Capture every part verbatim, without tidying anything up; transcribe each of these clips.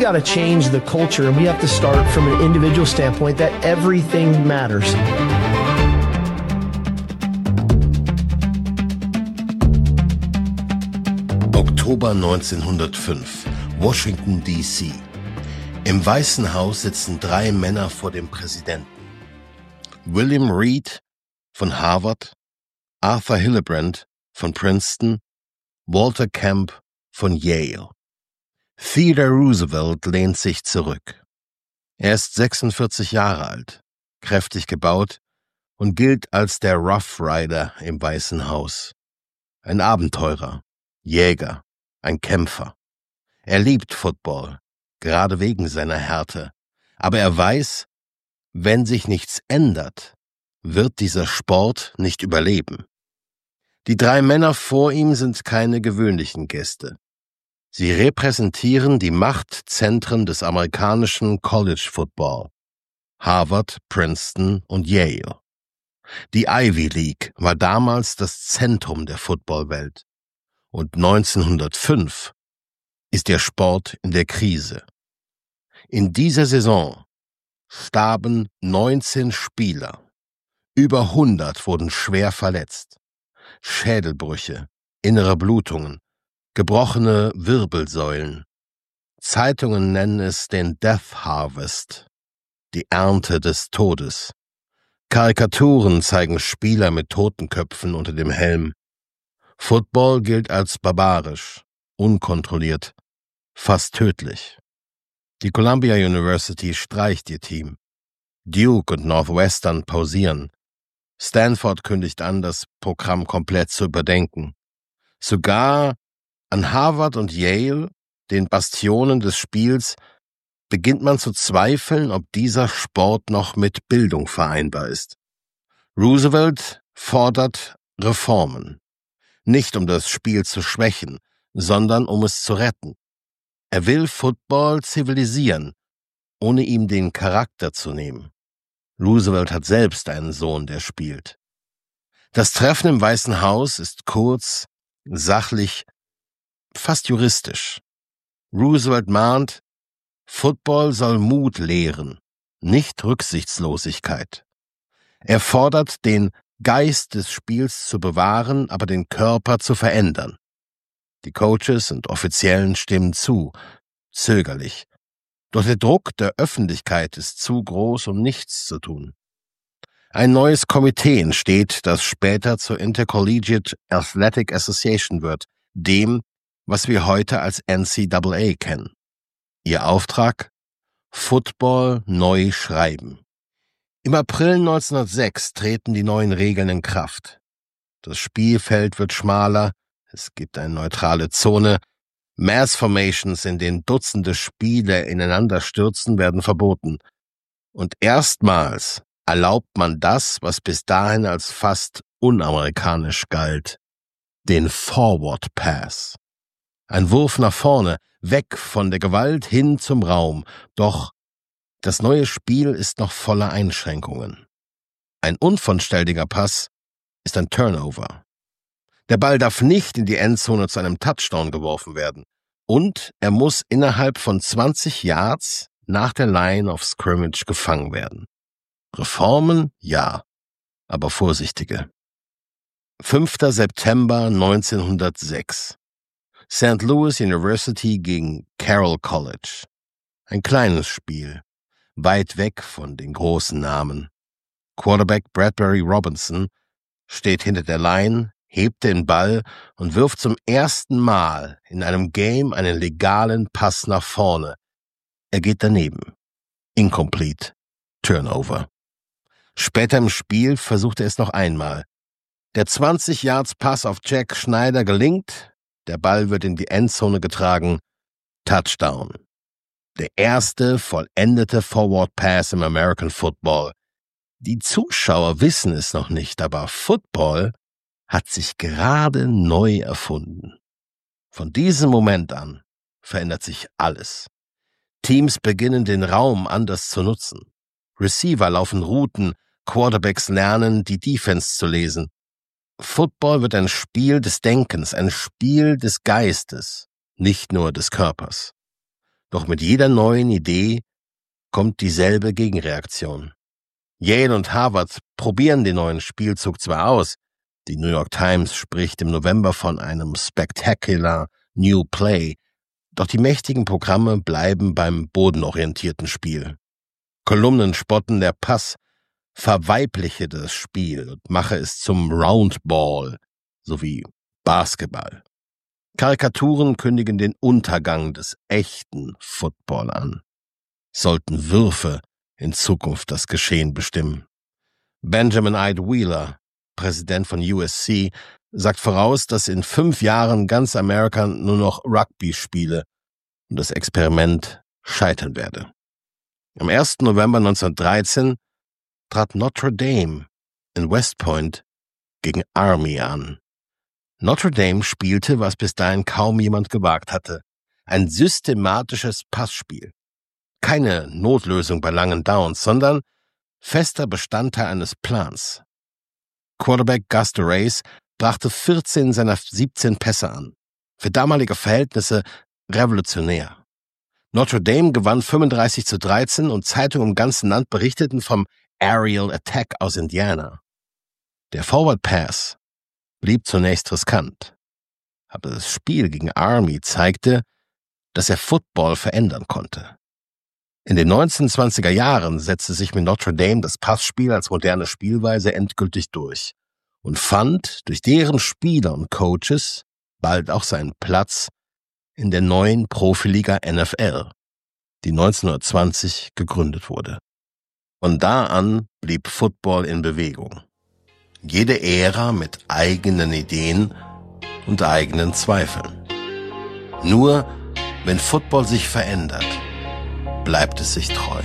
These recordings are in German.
got to change the culture, and we have to start from an individual standpoint that everything matters. Oktober neunzehnhundertfünf, Washington, D C Im Weißen Haus sitzen drei Männer vor dem Präsidenten. William Reed von Harvard, Arthur Hillebrand von Princeton, Walter Camp von Yale. Theodore Roosevelt lehnt sich zurück. Er ist sechsundvierzig Jahre alt, kräftig gebaut und gilt als der Rough Rider im Weißen Haus. Ein Abenteurer, Jäger, ein Kämpfer. Er liebt Football, gerade wegen seiner Härte. Aber er weiß, wenn sich nichts ändert, wird dieser Sport nicht überleben. Die drei Männer vor ihm sind keine gewöhnlichen Gäste. Sie repräsentieren die Machtzentren des amerikanischen College Football: Harvard, Princeton und Yale. Die Ivy League war damals das Zentrum der Footballwelt. Und neunzehnhundertfünf ist der Sport in der Krise. In dieser Saison starben neunzehn Spieler. Über hundert wurden schwer verletzt. Schädelbrüche, innere Blutungen, gebrochene Wirbelsäulen. Zeitungen nennen es den Death Harvest, die Ernte des Todes. Karikaturen zeigen Spieler mit Totenköpfen unter dem Helm. Football gilt als barbarisch, unkontrolliert, fast tödlich. Die Columbia University streicht ihr Team. Duke und Northwestern pausieren. Stanford kündigt an, das Programm komplett zu überdenken. Sogar an Harvard und Yale, den Bastionen des Spiels, beginnt man zu zweifeln, ob dieser Sport noch mit Bildung vereinbar ist. Roosevelt fordert Reformen. Nicht um das Spiel zu schwächen, sondern um es zu retten. Er will Football zivilisieren, ohne ihm den Charakter zu nehmen. Roosevelt hat selbst einen Sohn, der spielt. Das Treffen im Weißen Haus ist kurz, sachlich, fast juristisch. Roosevelt mahnt, Football soll Mut lehren, nicht Rücksichtslosigkeit. Er fordert, den Geist des Spiels zu bewahren, aber den Körper zu verändern. Die Coaches und Offiziellen stimmen zu, zögerlich. Doch der Druck der Öffentlichkeit ist zu groß, um nichts zu tun. Ein neues Komitee entsteht, das später zur Intercollegiate Athletic Association wird, dem, was wir heute als N C A A kennen. Ihr Auftrag? Football neu schreiben. Im April neunzehnhundertsechs treten die neuen Regeln in Kraft. Das Spielfeld wird schmaler, es gibt eine neutrale Zone, Mass Formations, in denen Dutzende Spieler ineinander stürzen, werden verboten. Und erstmals erlaubt man das, was bis dahin als fast unamerikanisch galt, den Forward Pass. Ein Wurf nach vorne, weg von der Gewalt hin zum Raum, doch das neue Spiel ist noch voller Einschränkungen. Ein unvollständiger Pass ist ein Turnover. Der Ball darf nicht in die Endzone zu einem Touchdown geworfen werden. Und er muss innerhalb von zwanzig Yards nach der Line of Scrimmage gefangen werden. Reformen? Ja, aber vorsichtige. fünfter September neunzehnhundertsechs. Saint Louis University gegen Carroll College. Ein kleines Spiel, weit weg von den großen Namen. Quarterback Bradbury Robinson steht hinter der Line, hebt den Ball und wirft zum ersten Mal in einem Game einen legalen Pass nach vorne. Er geht daneben. Incomplete. Turnover. Später im Spiel versucht er es noch einmal. Der zwanzig Yards Pass auf Jack Schneider gelingt. Der Ball wird in die Endzone getragen. Touchdown. Der erste vollendete Forward Pass im American Football. Die Zuschauer wissen es noch nicht, aber Football hat sich gerade neu erfunden. Von diesem Moment an verändert sich alles. Teams beginnen, den Raum anders zu nutzen. Receiver laufen Routen, Quarterbacks lernen, die Defense zu lesen. Football wird ein Spiel des Denkens, ein Spiel des Geistes, nicht nur des Körpers. Doch mit jeder neuen Idee kommt dieselbe Gegenreaktion. Yale und Harvard probieren den neuen Spielzug zwar aus, die New York Times spricht im November von einem spectacular new play, doch die mächtigen Programme bleiben beim bodenorientierten Spiel. Kolumnen spotten, der Pass verweibliche das Spiel und mache es zum Roundball sowie Basketball. Karikaturen kündigen den Untergang des echten Football an. Sollten Würfe in Zukunft das Geschehen bestimmen. Benjamin Ide Wheeler, Präsident von U S C, sagt voraus, dass in fünf Jahren ganz Amerika nur noch Rugby spiele und das Experiment scheitern werde. Am ersten November neunzehnhundertdreizehn trat Notre Dame in West Point gegen Army an. Notre Dame spielte, was bis dahin kaum jemand gewagt hatte, ein systematisches Passspiel. Keine Notlösung bei langen Downs, sondern fester Bestandteil eines Plans. Quarterback Gus Dorais brachte vierzehn seiner siebzehn Pässe an. Für damalige Verhältnisse revolutionär. Notre Dame gewann fünfunddreißig zu dreizehn und Zeitungen im ganzen Land berichteten vom Aerial Attack aus Indiana. Der Forward Pass blieb zunächst riskant, aber das Spiel gegen Army zeigte, dass er Football verändern konnte. In den neunzehnhundertzwanziger Jahren setzte sich mit Notre Dame das Passspiel als moderne Spielweise endgültig durch und fand durch deren Spieler und Coaches bald auch seinen Platz in der neuen Profiliga N F L, die neunzehnhundertzwanzig gegründet wurde. Von da an blieb Football in Bewegung. Jede Ära mit eigenen Ideen und eigenen Zweifeln. Nur wenn Football sich verändert, bleibt es sich treu.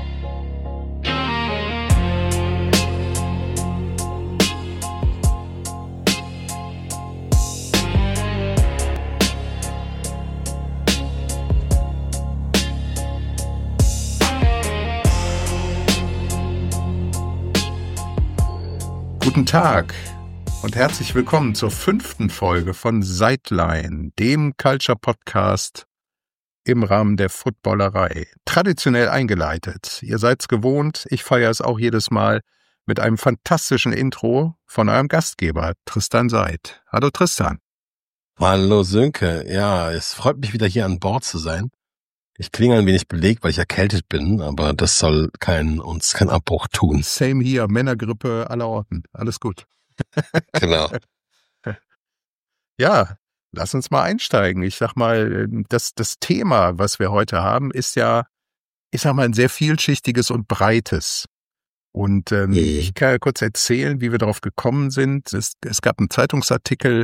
Guten Tag und herzlich willkommen zur fünften Folge von Sideline, dem Culture-Podcast im Rahmen der Footballerei. Traditionell eingeleitet. Ihr seid's gewohnt, ich feiere es auch jedes Mal mit einem fantastischen Intro von eurem Gastgeber, Tristan Seid. Hallo Tristan. Hallo Sönke, ja, es freut mich wieder hier an Bord zu sein. Ich klinge ein wenig belegt, weil ich erkältet bin, aber das soll kein, uns keinen Abbruch tun. Same hier, Männergrippe aller Orten. Alles gut. Genau. Ja, lass uns mal einsteigen. Ich sag mal, das, das Thema, was wir heute haben, ist ja, ich sag mal, ein sehr vielschichtiges und breites. Und ähm, Mhm. ich kann ja kurz erzählen, wie wir darauf gekommen sind. Es, es gab einen Zeitungsartikel,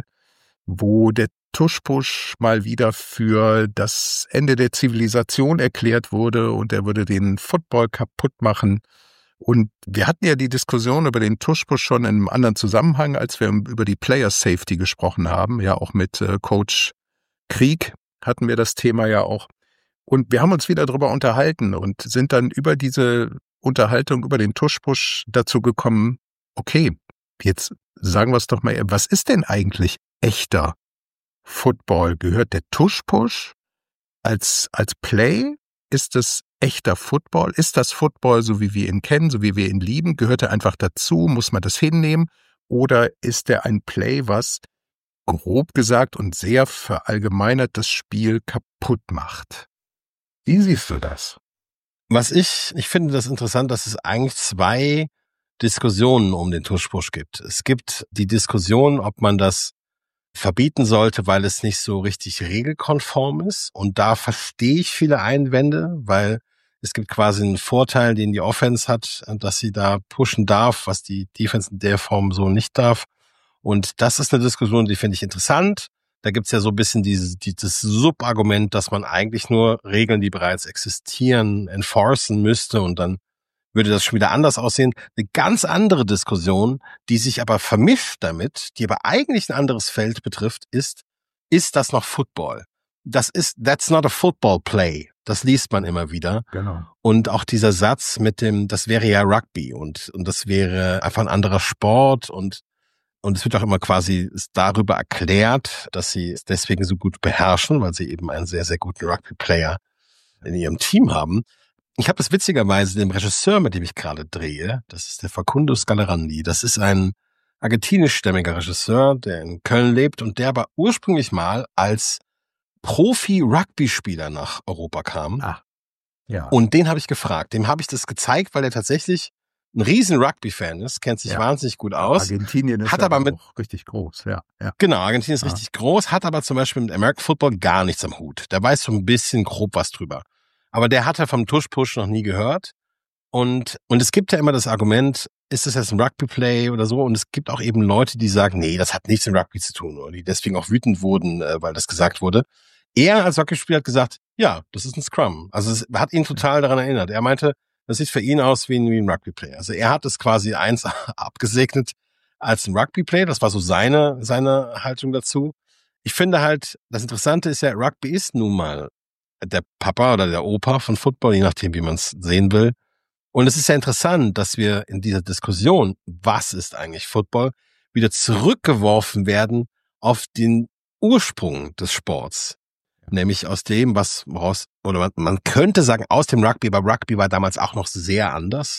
wo der Tuschpusch mal wieder für das Ende der Zivilisation erklärt wurde und er würde den Football kaputt machen. Und wir hatten ja die Diskussion über den Tuschpusch schon in einem anderen Zusammenhang, als wir über die Player Safety gesprochen haben. Ja, auch mit äh, Coach Krieg hatten wir das Thema ja auch. Und wir haben uns wieder darüber unterhalten und sind dann über diese Unterhaltung über den Tuschpusch dazu gekommen, okay, jetzt sagen wir es doch mal, was ist denn eigentlich echter Football? Gehört der Tuschpush als, als Play? Ist es echter Football? Ist das Football, so wie wir ihn kennen, so wie wir ihn lieben? Gehört er einfach dazu? Muss man das hinnehmen? Oder ist er ein Play, was grob gesagt und sehr verallgemeinert das Spiel kaputt macht? Wie siehst du das? Was ich, ich finde das interessant, dass es eigentlich zwei Diskussionen um den Tuschpush gibt. Es gibt die Diskussion, ob man das verbieten sollte, weil es nicht so richtig regelkonform ist. Und da verstehe ich viele Einwände, weil es gibt quasi einen Vorteil, den die Offense hat, dass sie da pushen darf, was die Defense in der Form so nicht darf. Und das ist eine Diskussion, die finde ich interessant. Da gibt's ja so ein bisschen dieses, dieses Subargument, dass man eigentlich nur Regeln, die bereits existieren, enforcen müsste und dann würde das schon wieder anders aussehen. Eine ganz andere Diskussion, die sich aber vermischt damit, die aber eigentlich ein anderes Feld betrifft, ist, ist das noch Football? Das ist, that's not a football play. Das liest man immer wieder. Genau. Und auch dieser Satz mit dem, das wäre ja Rugby und, und das wäre einfach ein anderer Sport und, und es wird auch immer quasi darüber erklärt, dass sie es deswegen so gut beherrschen, weil sie eben einen sehr, sehr guten Rugby-Player in ihrem Team haben. Ich habe das witzigerweise dem Regisseur, mit dem ich gerade drehe, das ist der Facundo Scalerandi, das ist ein argentinischstämmiger Regisseur, der in Köln lebt und der aber ursprünglich mal als Profi-Rugby-Spieler nach Europa kam. Ah, ja. Und den habe ich gefragt. Dem habe ich das gezeigt, weil er tatsächlich ein riesen Rugby-Fan ist, kennt sich Ja. wahnsinnig gut aus. Argentinien ist hat ja aber mit, auch richtig groß, ja. ja. Genau, Argentinien ist Ja. richtig groß, hat aber zum Beispiel mit American Football gar nichts am Hut. Der weiß so ein bisschen grob was drüber. Aber der hat ja vom Tush-Push noch nie gehört. Und, und es gibt ja immer das Argument, ist das jetzt ein Rugby-Play oder so? Und es gibt auch eben Leute, die sagen, nee, das hat nichts mit Rugby zu tun. Oder die deswegen auch wütend wurden, äh, weil das gesagt wurde. Er als Rugby-Spieler hat gesagt, ja, das ist ein Scrum. Also es hat ihn total daran erinnert. Er meinte, das sieht für ihn aus wie ein, wie ein Rugby-Play. Also er hat es quasi eins abgesegnet als ein Rugby-Play. Das war so seine, seine Haltung dazu. Ich finde halt, das Interessante ist ja, Rugby ist nun mal der Papa oder der Opa von Football, je nachdem, wie man es sehen will. Und es ist ja interessant, dass wir in dieser Diskussion, was ist eigentlich Football, wieder zurückgeworfen werden auf den Ursprung des Sports. Nämlich aus dem, was raus, oder man, man könnte sagen, aus dem Rugby, aber Rugby war damals auch noch sehr anders.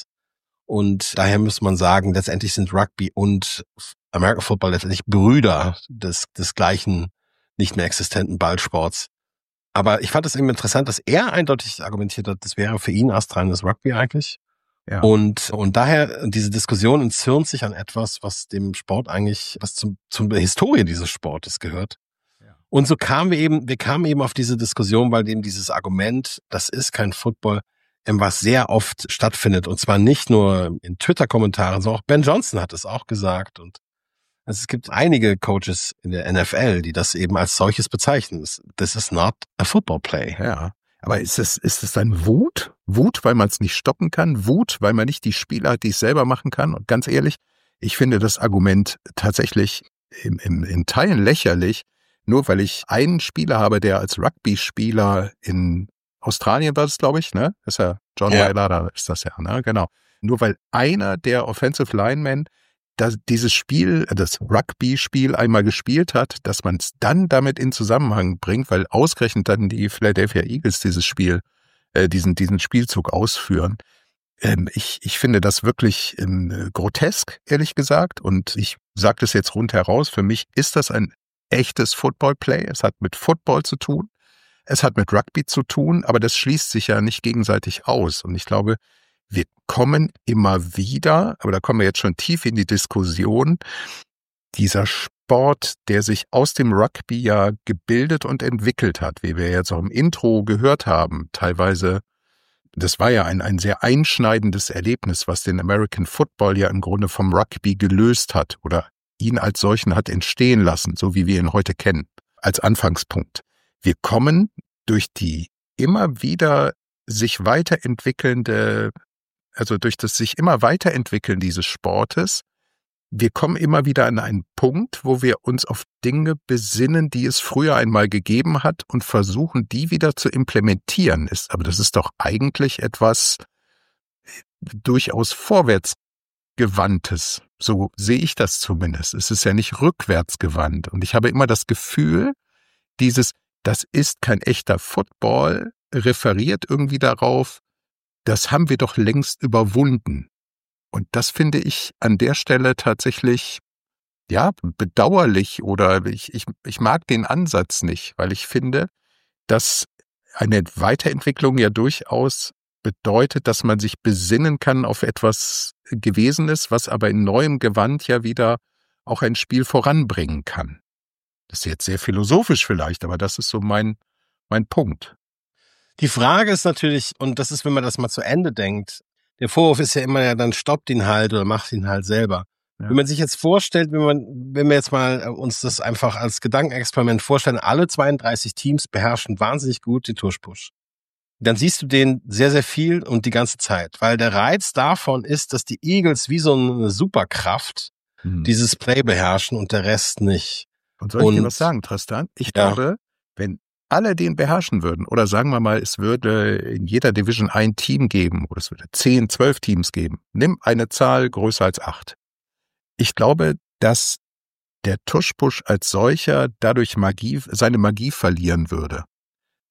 Und daher muss man sagen, letztendlich sind Rugby und American Football letztendlich Brüder des, des gleichen, nicht mehr existenten Ballsports. Aber ich fand es eben interessant, dass er eindeutig argumentiert hat, das wäre für ihn astreines Rugby eigentlich. Ja. Und, und daher, diese Diskussion entzürnt sich an etwas, was dem Sport eigentlich, was zum, zum Historie dieses Sportes gehört. Ja. Und so kamen wir eben, wir kamen eben auf diese Diskussion, weil eben dieses Argument, das ist kein Football, was sehr oft stattfindet. Und zwar nicht nur in Twitter-Kommentaren, sondern auch Ben Johnson hat es auch gesagt. Und also es gibt einige Coaches in der N F L, die das eben als solches bezeichnen. This is not a football play. Ja. Aber ist es, ist es dann Wut? Wut, weil man es nicht stoppen kann? Wut, weil man nicht die Spieler hat, die es selber machen kann? Und ganz ehrlich, ich finde das Argument tatsächlich im, im, in Teilen lächerlich, nur weil ich einen Spieler habe, der als Rugby-Spieler in Australien war das, glaube ich, ne? Das ist ja John Ja. Mailata, ist das ja, ne? Genau. Nur weil einer der Offensive Linemen das, dieses Spiel, das Rugby-Spiel einmal gespielt hat, dass man es dann damit in Zusammenhang bringt, weil ausgerechnet dann die Philadelphia Eagles dieses Spiel, äh, diesen, diesen Spielzug ausführen. Ähm, ich, ich finde das wirklich ähm, grotesk, ehrlich gesagt. Und ich sage das jetzt rundheraus. Für mich ist das ein echtes Football-Play. Es hat mit Football zu tun. Es hat mit Rugby zu tun, aber das schließt sich ja nicht gegenseitig aus. Und ich glaube, wir kommen immer wieder, aber da kommen wir jetzt schon tief in die Diskussion, dieser Sport, der sich aus dem Rugby ja gebildet und entwickelt hat, wie wir jetzt auch im Intro gehört haben, teilweise, das war ja ein, ein sehr einschneidendes Erlebnis, was den American Football ja im Grunde vom Rugby gelöst hat oder ihn als solchen hat entstehen lassen, so wie wir ihn heute kennen, als Anfangspunkt. Wir kommen durch die immer wieder sich weiterentwickelnde Also durch das sich immer weiterentwickeln dieses Sportes, wir kommen immer wieder an einen Punkt, wo wir uns auf Dinge besinnen, die es früher einmal gegeben hat und versuchen, die wieder zu implementieren. Ist, aber das ist doch eigentlich etwas durchaus vorwärtsgewandtes. So sehe ich das zumindest. Es ist ja nicht rückwärtsgewandt. Und ich habe immer das Gefühl, dieses, das ist kein echter Football, referiert irgendwie darauf, das haben wir doch längst überwunden. Und das finde ich an der Stelle tatsächlich, ja, bedauerlich oder ich, ich, ich mag den Ansatz nicht, weil ich finde, dass eine Weiterentwicklung ja durchaus bedeutet, dass man sich besinnen kann auf etwas Gewesenes, was aber in neuem Gewand ja wieder auch ein Spiel voranbringen kann. Das ist jetzt sehr philosophisch vielleicht, aber das ist so mein, mein Punkt. Die Frage ist natürlich, und das ist, wenn man das mal zu Ende denkt, der Vorwurf ist ja immer, ja, dann stoppt ihn halt oder macht ihn halt selber. Ja. Wenn man sich jetzt vorstellt, wenn man, wenn wir jetzt mal uns das einfach als Gedankenexperiment vorstellen, alle zweiunddreißig Teams beherrschen wahnsinnig gut den Tush-Push. Dann siehst du den sehr, sehr viel und die ganze Zeit. Weil der Reiz davon ist, dass die Eagles wie so eine Superkraft hm. dieses Play beherrschen und der Rest nicht. Und soll ich und, dir was sagen, Tristan? Ich ja. glaube, wenn alle den beherrschen würden, oder sagen wir mal, es würde in jeder Division ein Team geben, oder es würde zehn, zwölf Teams geben. Nimm eine Zahl größer als acht. Ich glaube, dass der Tush-Push als solcher dadurch Magie, seine Magie verlieren würde.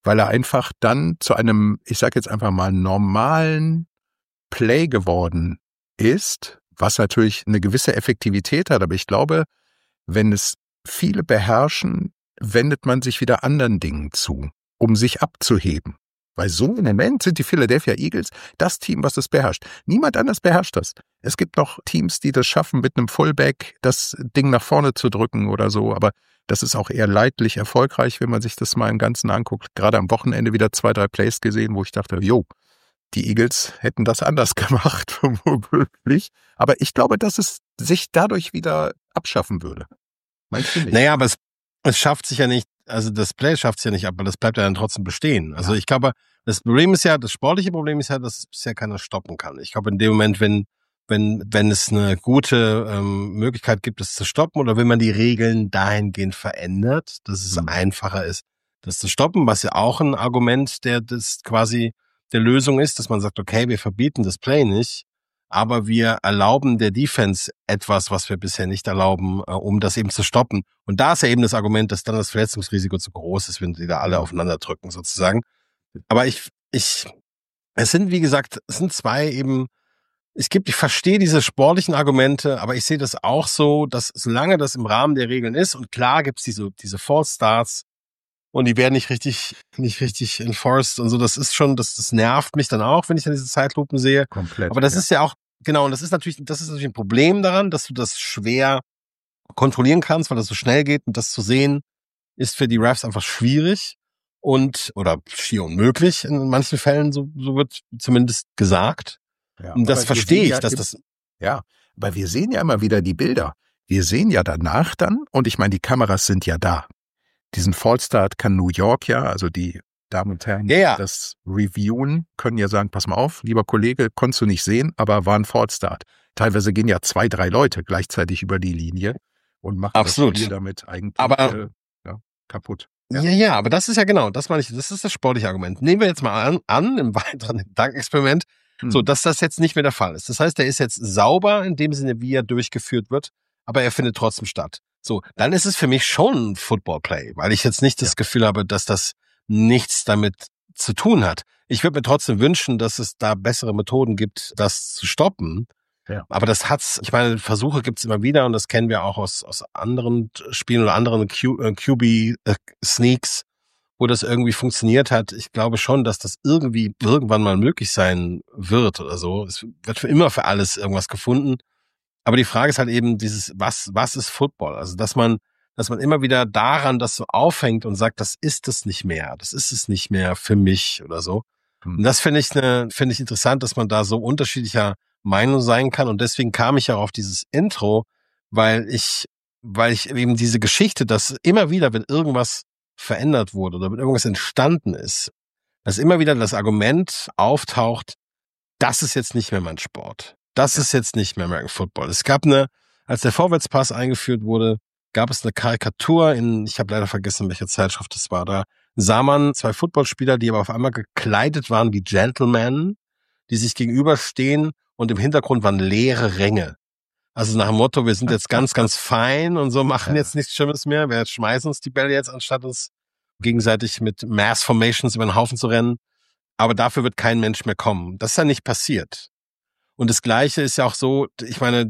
weil er einfach dann zu einem, ich sage jetzt einfach mal, normalen Play geworden ist, was natürlich eine gewisse Effektivität hat. Aber ich glaube, wenn es viele beherrschen, wendet man sich wieder anderen Dingen zu, um sich abzuheben. Weil so im Moment sind die Philadelphia Eagles das Team, was es beherrscht. Niemand anders beherrscht das. Es gibt noch Teams, die das schaffen, mit einem Fullback das Ding nach vorne zu drücken oder so, aber das ist auch eher leidlich erfolgreich, wenn man sich das mal im Ganzen anguckt. Gerade am Wochenende wieder zwei, drei Plays gesehen, wo ich dachte, jo, die Eagles hätten das anders gemacht, vermutlich. Aber ich glaube, dass es sich dadurch wieder abschaffen würde. Meinst du nicht? Naja, aber es, es schafft sich ja nicht, also das Play schafft es ja nicht ab, aber das bleibt ja dann trotzdem bestehen. Also ja. Ich glaube, das Problem ist ja, das sportliche Problem ist ja, dass es bisher keiner stoppen kann. Ich glaube, in dem Moment, wenn wenn wenn es eine gute ähm, Möglichkeit gibt, es zu stoppen, oder wenn man die Regeln dahingehend verändert, dass es mhm. einfacher ist, das zu stoppen, was ja auch ein Argument der das quasi der Lösung ist, dass man sagt, okay, wir verbieten das Play nicht, aber wir erlauben der Defense etwas, was wir bisher nicht erlauben, äh, um das eben zu stoppen. Und da ist ja eben das Argument, dass dann das Verletzungsrisiko zu groß ist, wenn die da alle aufeinander drücken, sozusagen. Aber ich, ich, es sind, wie gesagt, es sind zwei eben, es gibt, ich verstehe diese sportlichen Argumente, aber ich sehe das auch so, dass solange das im Rahmen der Regeln ist, und klar gibt's diese, diese False Starts, und die werden nicht richtig, nicht richtig enforced und so. Das ist schon, das, das nervt mich dann auch, wenn ich dann diese Zeitlupen sehe. Komplett. Aber das ja. ist ja auch, genau, und das ist natürlich, das ist natürlich ein Problem daran, dass du das schwer kontrollieren kannst, weil das so schnell geht, und das zu sehen ist für die Refs einfach schwierig und, oder schier unmöglich in manchen Fällen, so, so wird zumindest gesagt. Ja, und das verstehe ich, ja, dass das, ja, aber wir sehen ja immer wieder die Bilder. Wir sehen ja danach dann, und ich meine, die Kameras sind ja da. Diesen Fallstart kann New York ja, also die Damen und Herren, ja, ja. das reviewen, können ja sagen, pass mal auf, lieber Kollege, konntest du nicht sehen, aber war ein Fallstart. Teilweise gehen ja zwei, drei Leute gleichzeitig über die Linie und machen Absolut. das Spiel damit eigentlich aber, äh, ja, kaputt. Ja. ja, ja, aber das ist ja genau, das meine ich, das ist das sportliche Argument. Nehmen wir jetzt mal an, an im weiteren Gedankenexperiment, hm. so, dass das jetzt nicht mehr der Fall ist. Das heißt, der ist jetzt sauber in dem Sinne, wie er durchgeführt wird, aber er findet trotzdem statt. So, dann ist es für mich schon ein Football-Play, weil ich jetzt nicht das ja. Gefühl habe, dass das nichts damit zu tun hat. Ich würde mir trotzdem wünschen, dass es da bessere Methoden gibt, das zu stoppen. Ja. Aber das hat's, ich meine, Versuche gibt's immer wieder, und das kennen wir auch aus, aus anderen Spielen oder anderen Q, äh, Q B-Sneaks, wo das irgendwie funktioniert hat. Ich glaube schon, dass das irgendwie irgendwann mal möglich sein wird oder so. Es wird für immer für alles irgendwas gefunden. Aber die Frage ist halt eben dieses, was, was ist Football? Also, dass man, dass man immer wieder daran das so aufhängt und sagt, das ist es nicht mehr. Das ist es nicht mehr für mich oder so. Hm. Und das finde ich, ne, finde ich interessant, dass man da so unterschiedlicher Meinung sein kann. Und deswegen kam ich auch auf dieses Intro, weil ich, weil ich eben diese Geschichte, dass immer wieder, wenn irgendwas verändert wurde oder wenn irgendwas entstanden ist, dass immer wieder das Argument auftaucht, das ist jetzt nicht mehr mein Sport. Das ist jetzt nicht mehr American Football. Es gab eine, als der Vorwärtspass eingeführt wurde, gab es eine Karikatur in, ich habe leider vergessen, welche Zeitschrift das war, da sah man zwei Footballspieler, die aber auf einmal gekleidet waren wie Gentlemen, die sich gegenüberstehen, und im Hintergrund waren leere Ränge. Also nach dem Motto, wir sind jetzt ganz, ganz fein und so, machen jetzt nichts Schlimmes mehr, wir schmeißen uns die Bälle jetzt, anstatt uns gegenseitig mit Mass Formations über den Haufen zu rennen. Aber dafür wird kein Mensch mehr kommen. Das ist ja nicht passiert. Und das Gleiche ist ja auch so, ich meine,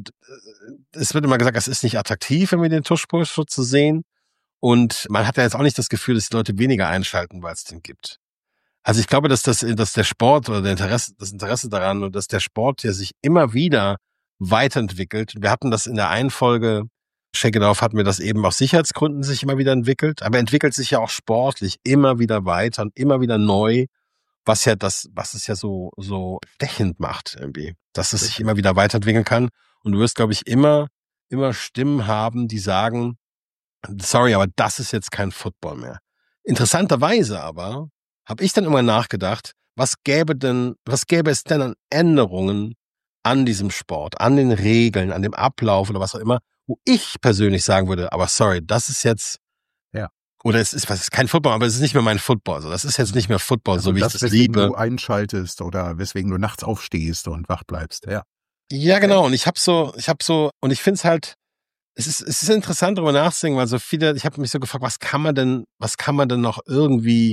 es wird immer gesagt, es ist nicht attraktiv, wenn wir den Tuschpush so zu sehen. Und man hat ja jetzt auch nicht das Gefühl, dass die Leute weniger einschalten, weil es den gibt. Also ich glaube, dass das, dass der Sport oder der Interesse, das Interesse daran und dass der Sport ja sich immer wieder weiterentwickelt. Wir hatten das in der einen Folge, Shake It Off, hatten wir das eben aus Sicherheitsgründen sich immer wieder entwickelt. Aber entwickelt sich ja auch sportlich immer wieder weiter und immer wieder neu. Was ja das, was es ja so, so stechend macht irgendwie, dass es sich immer wieder weiterentwickeln kann. Und du wirst, glaube ich, immer, immer Stimmen haben, die sagen, sorry, aber das ist jetzt kein Football mehr. Interessanterweise aber habe ich dann immer nachgedacht, was gäbe denn, was gäbe es denn an Änderungen an diesem Sport, an den Regeln, an dem Ablauf oder was auch immer, wo ich persönlich sagen würde, aber sorry, das ist jetzt, ja. Oder es ist, was ist kein Football, aber es ist nicht mehr mein Football. Also das ist jetzt nicht mehr Football, also so wie das, ich das weswegen liebe. Du einschaltest oder weswegen du nachts aufstehst und wach bleibst, ja. Ja, genau. Und ich habe so, ich habe so, und ich finde es halt, es ist, es ist interessant darüber nachzudenken, weil so viele, ich habe mich so gefragt, was kann man denn, was kann man denn noch irgendwie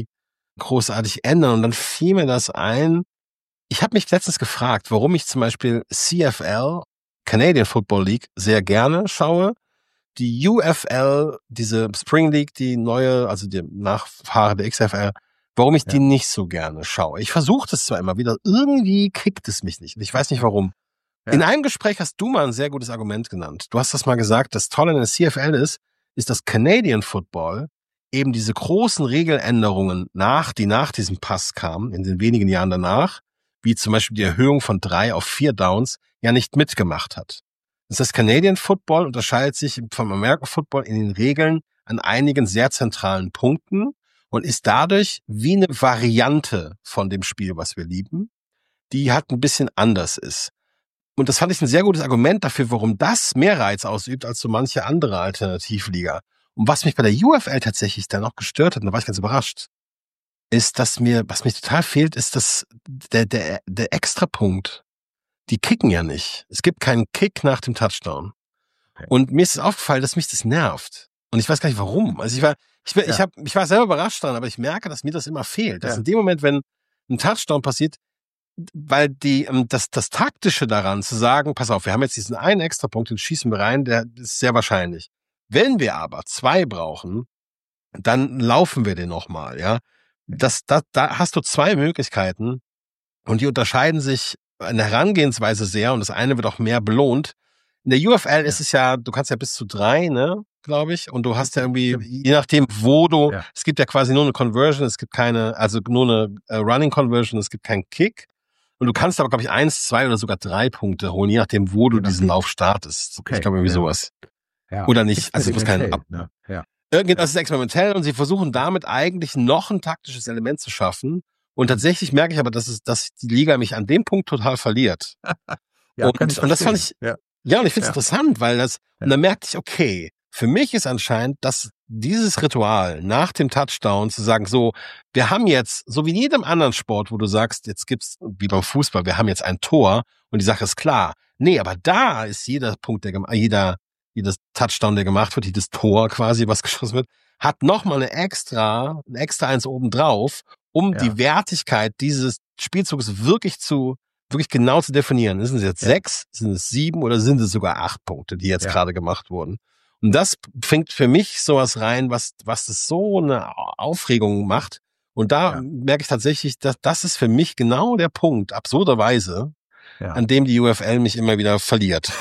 großartig ändern. Und dann fiel mir das ein. Ich habe mich letztens gefragt, warum ich zum Beispiel C F L, Canadian Football League, sehr gerne schaue. Die U F L, diese Spring League, die neue, also die Nachfahre der X F L, warum ich ja. die nicht so gerne schaue. Ich versuche das zwar immer wieder, irgendwie kickt es mich nicht. Und ich weiß nicht warum. Ja. In einem Gespräch hast du mal ein sehr gutes Argument genannt. Du hast das mal gesagt, das Tolle an der C F L ist, ist, dass Canadian Football eben diese großen Regeländerungen nach, die nach diesem Pass kamen, in den wenigen Jahren danach, wie zum Beispiel die Erhöhung von drei auf vier Downs, ja nicht mitgemacht hat. Das heißt, Canadian Football unterscheidet sich vom American Football in den Regeln an einigen sehr zentralen Punkten und ist dadurch wie eine Variante von dem Spiel, was wir lieben, die halt ein bisschen anders ist. Und das fand ich ein sehr gutes Argument dafür, warum das mehr Reiz ausübt als so manche andere Alternativliga. Und was mich bei der U F L tatsächlich dann auch gestört hat, und da war ich ganz überrascht, ist, dass mir, was mir total fehlt, ist das, der, der, der Extrapunkt. Die kicken ja nicht. Es gibt keinen Kick nach dem Touchdown. Okay. Und mir ist es aufgefallen, dass mich das nervt. Und ich weiß gar nicht warum. Also ich war, ich, war, ja. ich, hab, ich war selber überrascht dran, aber ich merke, dass mir das immer fehlt. Dass ja. in dem Moment, wenn ein Touchdown passiert, weil die, das, das Taktische daran zu sagen, pass auf, wir haben jetzt diesen einen Extrapunkt, den schießen wir rein, der ist sehr wahrscheinlich. Wenn wir aber zwei brauchen, dann laufen wir den nochmal, ja. Das, das, da hast du zwei Möglichkeiten und die unterscheiden sich in der Herangehensweise sehr und das eine wird auch mehr belohnt. In der U F L ja. ist es ja, du kannst ja bis zu drei, ne, glaube ich, und du hast ja irgendwie, je nachdem, wo du, ja. es gibt ja quasi nur eine Conversion, es gibt keine, also nur eine uh, Running Conversion, es gibt keinen Kick. Und du kannst aber, glaube ich, eins, zwei oder sogar drei Punkte holen, je nachdem, wo du ja, diesen Lauf startest. Okay. Ich glaube, irgendwie ja. sowas. Ja. Oder nicht, also es muss kein Ab. Ne? Ja. Irgendwie, das ist experimentell und sie versuchen damit eigentlich noch ein taktisches Element zu schaffen. Und tatsächlich merke ich aber, dass es, dass die Liga mich an dem Punkt total verliert. ja, und, und das fand ich, ja, ja und ich finde es ja. interessant, weil das, ja. und dann merkte ich, okay, für mich ist anscheinend, dass dieses Ritual nach dem Touchdown zu sagen, so, wir haben jetzt, so wie in jedem anderen Sport, wo du sagst, jetzt gibt's, wie beim Fußball, wir haben jetzt ein Tor und die Sache ist klar. Nee, aber da ist jeder Punkt, der, jeder, jedes Touchdown, der gemacht wird, jedes Tor quasi, was geschossen wird, hat nochmal eine extra, ein extra eins obendrauf, um ja. die Wertigkeit dieses Spielzuges wirklich zu, wirklich genau zu definieren. Sind es jetzt ja. sechs, sind es sieben oder sind es sogar acht Punkte, die jetzt ja. gerade gemacht wurden? Und das bringt für mich sowas rein, was, was das so eine Aufregung macht. Und da ja. merke ich tatsächlich, dass das ist für mich genau der Punkt, absurderweise, ja. an dem die U F L mich immer wieder verliert.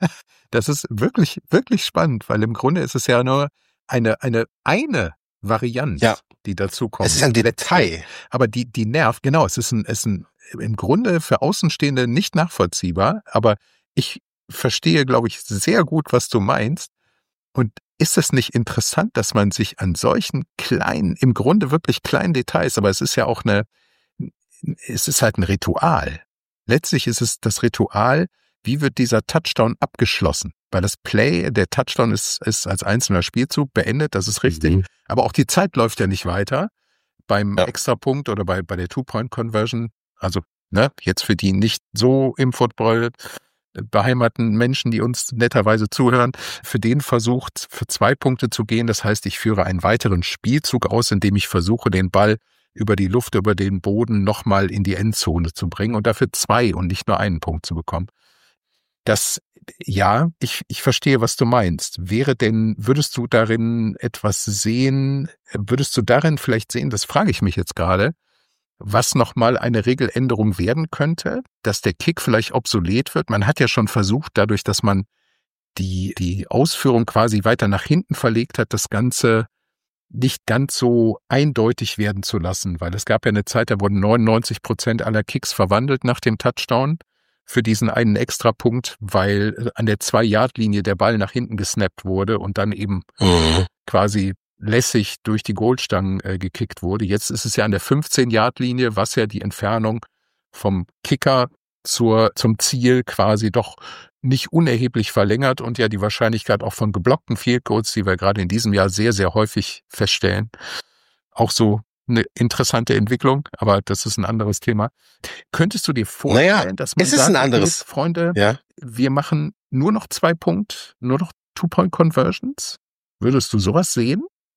Das ist wirklich, wirklich spannend, weil im Grunde ist es ja nur eine, eine, eine Variante, ja. die dazu kommt. Es ist ein Detail. Aber die, die nervt, genau, es ist ein, es ist ein, im Grunde für Außenstehende nicht nachvollziehbar, aber ich verstehe, glaube ich, sehr gut, was du meinst. Und ist es nicht interessant, dass man sich an solchen kleinen, im Grunde wirklich kleinen Details, aber es ist ja auch eine, es ist halt ein Ritual. Letztlich ist es das Ritual, wie wird dieser Touchdown abgeschlossen? Weil das Play, der Touchdown ist, ist als einzelner Spielzug beendet, das ist richtig. Mhm. Aber auch die Zeit läuft ja nicht weiter. Beim ja. Extrapunkt oder bei, bei der Two-Point-Conversion, also ne, jetzt für die nicht so im Football beheimaten Menschen, die uns netterweise zuhören, für den versucht, für zwei Punkte zu gehen. Das heißt, ich führe einen weiteren Spielzug aus, indem ich versuche, den Ball über die Luft, über den Boden nochmal in die Endzone zu bringen und dafür zwei und nicht nur einen Punkt zu bekommen. Das, ja, ich, ich verstehe, was du meinst. Wäre denn, würdest du darin etwas sehen, würdest du darin vielleicht sehen, das frage ich mich jetzt gerade, was nochmal eine Regeländerung werden könnte, dass der Kick vielleicht obsolet wird? Man hat ja schon versucht, dadurch, dass man die, die Ausführung quasi weiter nach hinten verlegt hat, das Ganze nicht ganz so eindeutig werden zu lassen, weil es gab ja eine Zeit, da wurden neunundneunzig Prozent aller Kicks verwandelt nach dem Touchdown für diesen einen Extrapunkt, weil an der Zwei-Yard-Linie der Ball nach hinten gesnappt wurde und dann eben mhm. quasi lässig durch die Goalstangen äh, gekickt wurde. Jetzt ist es ja an der fünfzehn-Yard-Linie, was ja die Entfernung vom Kicker zur zum Ziel quasi doch nicht unerheblich verlängert und ja die Wahrscheinlichkeit auch von geblockten Field Goals, die wir gerade in diesem Jahr sehr, sehr häufig feststellen, auch so eine interessante Entwicklung, aber das ist ein anderes Thema. Könntest du dir vorstellen, naja, dass man es ist sagt, ein anderes. Okay, Freunde, ja. wir machen nur noch zwei Punkt, nur noch Two-Point-Conversions? Würdest du sowas sehen?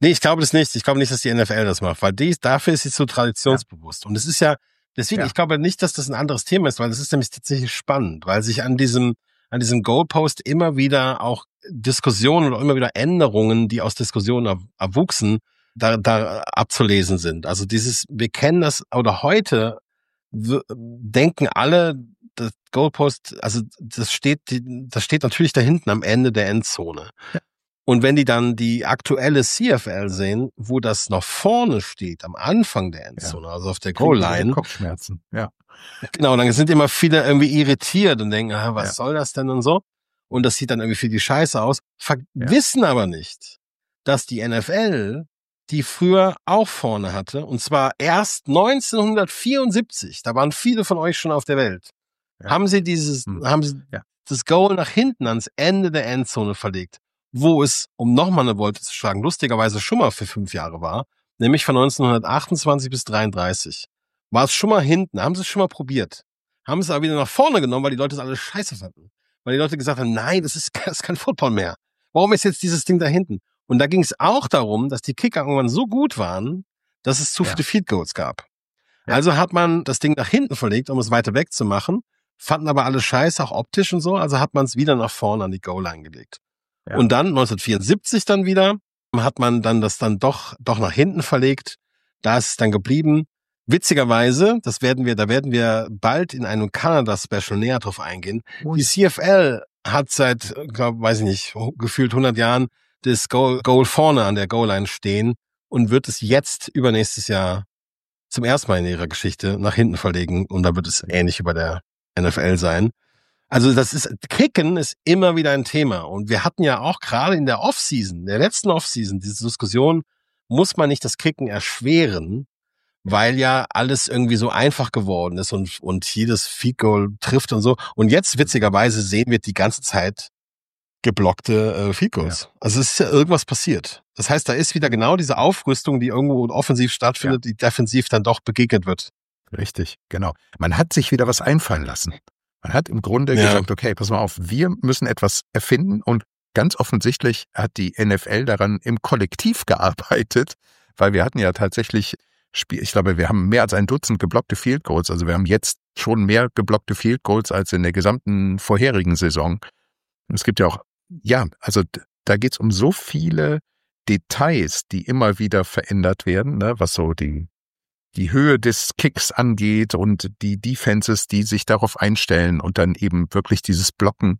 Nee, ich glaube das nicht. Ich glaube nicht, dass die N F L das macht, weil die, dafür ist sie so traditionsbewusst. Ja. Und es ist ja, deswegen, ja. ich glaube nicht, dass das ein anderes Thema ist, weil das ist nämlich tatsächlich spannend, weil sich an diesem, an diesem Goalpost immer wieder auch Diskussionen oder immer wieder Änderungen, die aus Diskussionen erwuchsen, da, da abzulesen sind. Also dieses, wir kennen das, oder heute w- denken alle, das Goalpost, also das steht, das steht natürlich da hinten am Ende der Endzone. Ja. Und wenn die dann die aktuelle C F L sehen, wo das noch vorne steht, am Anfang der Endzone, ja. also auf der Goal-Line. Kopfschmerzen, ja. Genau, dann sind immer viele irgendwie irritiert und denken, ah, was ja. soll das denn und so? Und das sieht dann irgendwie für die Scheiße aus. Ver- ja. Wissen aber nicht, dass die N F L die früher auch vorne hatte, und zwar erst neunzehnhundertvierundsiebzig, da waren viele von euch schon auf der Welt, ja. haben sie dieses, hm. haben sie ja. das Goal nach hinten ans Ende der Endzone verlegt, wo es, um nochmal eine Wolte zu schlagen, lustigerweise schon mal für fünf Jahre war, nämlich von neunzehnhundertachtundzwanzig bis dreiunddreißig. War es schon mal hinten, haben sie es schon mal probiert. Haben es aber wieder nach vorne genommen, weil die Leute es alle scheiße fanden. Weil die Leute gesagt haben, nein, das ist, das ist kein Football mehr. Warum ist jetzt dieses Ding da hinten? Und da ging es auch darum, dass die Kicker irgendwann so gut waren, dass es zu ja. viele Field Goals gab. Ja. Also hat man das Ding nach hinten verlegt, um es weiter weg zu machen, fanden aber alle scheiße, auch optisch und so, also hat man es wieder nach vorne an die Goal-Line gelegt. Ja. Und dann neunzehnhundertvierundsiebzig dann wieder hat man dann das dann doch doch nach hinten verlegt. Da ist es dann geblieben. Witzigerweise, das werden wir, da werden wir bald in einem Kanada-Special näher drauf eingehen. Ui. Die C F L hat seit, glaube, weiß ich nicht, gefühlt hundert Jahren das Goal, Goal vorne an der Goal-Line stehen und wird es jetzt übernächstes Jahr zum ersten Mal in ihrer Geschichte nach hinten verlegen. Und da wird es ähnlich wie bei der N F L sein. Also das ist, Kicken ist immer wieder ein Thema. Und wir hatten ja auch gerade in der Offseason, der letzten Offseason, diese Diskussion, muss man nicht das Kicken erschweren, weil ja alles irgendwie so einfach geworden ist und, und jedes Field Goal trifft und so. Und jetzt, witzigerweise, sehen wir die ganze Zeit geblockte äh, Field Goals. Ja. Also es ist ja irgendwas passiert. Das heißt, da ist wieder genau diese Aufrüstung, die irgendwo offensiv stattfindet, ja. die defensiv dann doch begegnet wird. Richtig, genau. Man hat sich wieder was einfallen lassen. Man hat im Grunde ja. gesagt, okay, pass mal auf, wir müssen etwas erfinden, und ganz offensichtlich hat die N F L daran im Kollektiv gearbeitet, weil wir hatten ja tatsächlich Spiel, ich glaube, wir haben mehr als ein Dutzend geblockte Field Goals, also wir haben jetzt schon mehr geblockte Field Goals als in der gesamten vorherigen Saison. Es gibt ja auch, ja, also da geht's um so viele Details, die immer wieder verändert werden, ne, was so die die Höhe des Kicks angeht und die Defenses, die sich darauf einstellen und dann eben wirklich dieses Blocken,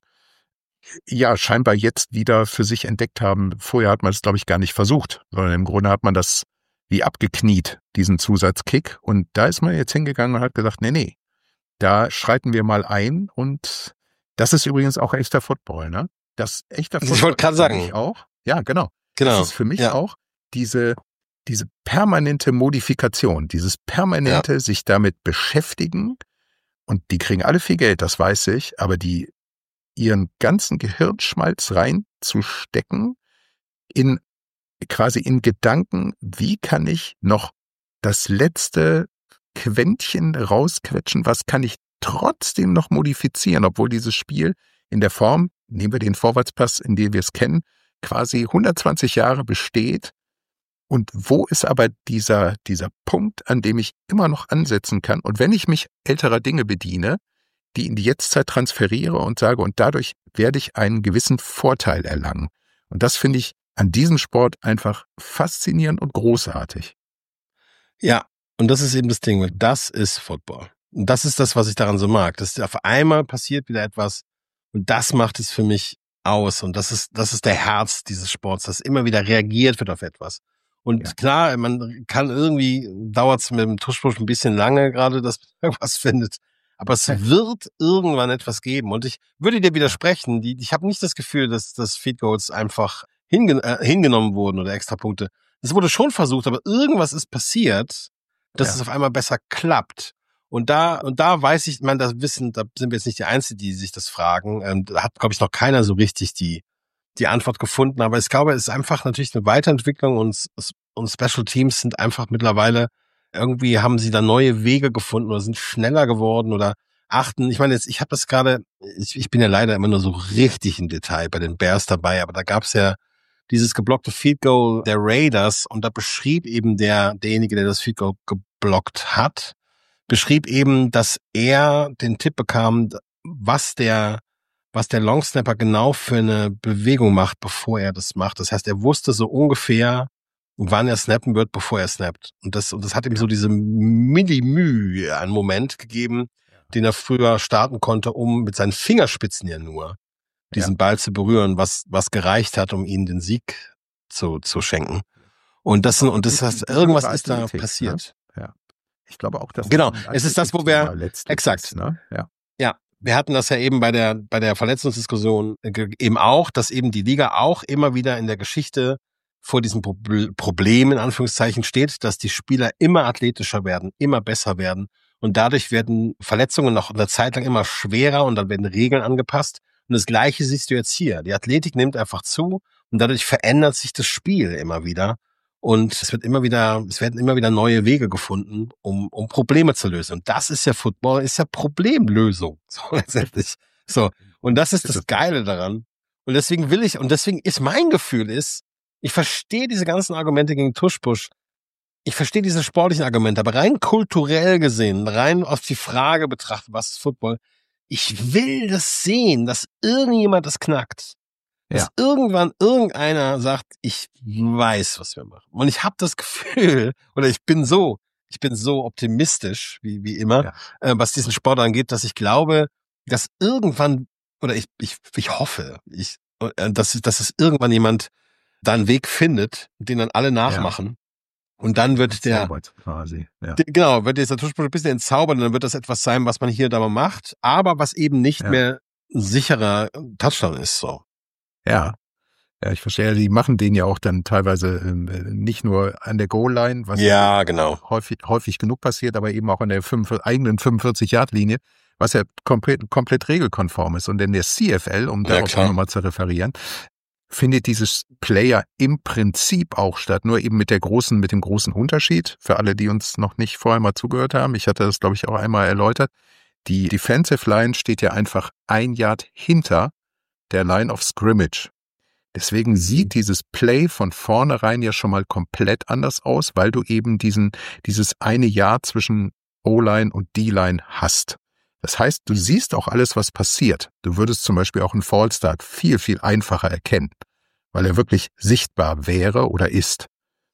ja, scheinbar jetzt wieder für sich entdeckt haben. Vorher hat man es, glaube ich, gar nicht versucht, sondern im Grunde hat man das wie abgekniet, diesen Zusatzkick. Und da ist man jetzt hingegangen und hat gesagt, nee, nee, da schreiten wir mal ein. Und das ist übrigens auch echter Football, ne? Das echter Football. Ich wollte gerade sagen. Auch. Ja, genau. Genau. Das ist für mich ja. auch diese diese permanente Modifikation, dieses permanente ja. sich damit beschäftigen, und die kriegen alle viel Geld, das weiß ich, aber die ihren ganzen Gehirnschmalz reinzustecken in quasi in Gedanken, wie kann ich noch das letzte Quäntchen rausquetschen, was kann ich trotzdem noch modifizieren, obwohl dieses Spiel in der Form, nehmen wir den Vorwärtspass, in dem wir es kennen, quasi hundertzwanzig Jahre besteht. Und wo ist aber dieser, dieser Punkt, an dem ich immer noch ansetzen kann? Und wenn ich mich älterer Dinge bediene, die in die Jetztzeit transferiere und sage, und dadurch werde ich einen gewissen Vorteil erlangen. Und das finde ich an diesem Sport einfach faszinierend und großartig. Ja, und das ist eben das Ding, das ist Football. Und das ist das, was ich daran so mag. Das auf einmal passiert wieder etwas, und das macht es für mich aus. Und das ist, das ist der Herz dieses Sports, dass immer wieder reagiert wird auf etwas. Und ja. klar, man kann irgendwie, dauert's mit dem Tuschpusch ein bisschen lange gerade, dass man irgendwas findet. Aber es wird irgendwann etwas geben. Und ich würde dir widersprechen, die, ich habe nicht das Gefühl, dass das Field Goals einfach hinge- äh, hingenommen wurden oder Extrapunkte. Es wurde schon versucht, aber irgendwas ist passiert, dass ja. es auf einmal besser klappt. Und da, und da weiß ich, man, das wissen, da sind wir jetzt nicht die Einzigen, die sich das fragen. Ähm, da hat, glaube ich, noch keiner so richtig die, die Antwort gefunden, aber ich glaube, es ist einfach natürlich eine Weiterentwicklung, und, und Special Teams sind einfach mittlerweile, irgendwie haben sie da neue Wege gefunden oder sind schneller geworden oder achten. Ich meine, jetzt, ich habe das gerade, ich, ich bin ja leider immer nur so richtig im Detail bei den Bears dabei, aber da gab es ja dieses geblockte Field Goal der Raiders, und da beschrieb eben der, derjenige, der das Field Goal geblockt hat, beschrieb eben, dass er den Tipp bekam, was der, was der Longsnapper genau für eine Bewegung macht, bevor er das macht. Das heißt, er wusste so ungefähr, wann er snappen wird, bevor er snappt. Und das, und das hat ihm so diese Millimü einen Moment gegeben, den er früher starten konnte, um mit seinen Fingerspitzen ja nur diesen ja. Ball zu berühren, was, was gereicht hat, um ihnen den Sieg zu, zu schenken. Und das, und das heißt, irgendwas ist da passiert. Ne? Ja. Ich glaube auch, dass genau. Es ist das, wo wir, exakt. Ist, ne? Ja. Ja. Wir hatten das ja eben bei der, bei der Verletzungsdiskussion eben auch, dass eben die Liga auch immer wieder in der Geschichte vor diesem Problem in Anführungszeichen steht, dass die Spieler immer athletischer werden, immer besser werden. Und dadurch werden Verletzungen noch eine Zeit lang immer schwerer und dann werden Regeln angepasst. Und das Gleiche siehst du jetzt hier. Die Athletik nimmt einfach zu und dadurch verändert sich das Spiel immer wieder. Und es wird immer wieder, es werden immer wieder neue Wege gefunden, um, um Probleme zu lösen. Und das ist ja Football, ist ja Problemlösung. So letztendlich. So. Und das ist das Geile daran. Und deswegen will ich, und deswegen ist mein Gefühl ist, ich verstehe diese ganzen Argumente gegen Tush-Push. Ich verstehe diese sportlichen Argumente, aber rein kulturell gesehen, rein auf die Frage betrachtet, was ist Football? Ich will das sehen, dass irgendjemand das knackt. Dass ja. irgendwann irgendeiner sagt, ich weiß, was wir machen. Und ich habe das Gefühl, oder ich bin so, ich bin so optimistisch, wie, wie immer, ja. äh, was diesen Sport angeht, dass ich glaube, dass irgendwann, oder ich, ich, ich hoffe, ich, äh, dass, dass es irgendwann jemand da einen Weg findet, den dann alle nachmachen. Ja. Und dann wird der, quasi. Ja. Die, genau, wird dieser Tush-Push ein bisschen entzaubern, dann wird das etwas sein, was man hier da mal macht, aber was eben nicht ja. mehr ein sicherer Touchdown ist, so. Ja. Ja, ich verstehe, die machen den ja auch dann teilweise äh, nicht nur an der Goal-Line, was ja, genau. häufig, häufig genug passiert, aber eben auch an der fünf, eigenen fünfundvierzig-Yard-Linie, was ja komplett, komplett regelkonform ist. Und in der C F L, um darauf ja, nochmal zu referieren, findet dieses Player im Prinzip auch statt, nur eben mit der großen, mit dem großen Unterschied. Für alle, die uns noch nicht vorher mal zugehört haben, ich hatte das, glaube ich, auch einmal erläutert. Die Defensive Line steht ja einfach ein Yard hinter der Line of Scrimmage. Deswegen sieht dieses Play von vornherein ja schon mal komplett anders aus, weil du eben diesen, dieses eine Jahr zwischen O-Line und D-Line hast. Das heißt, du siehst auch alles, was passiert. Du würdest zum Beispiel auch einen Fallstart viel, viel einfacher erkennen, weil er wirklich sichtbar wäre oder ist.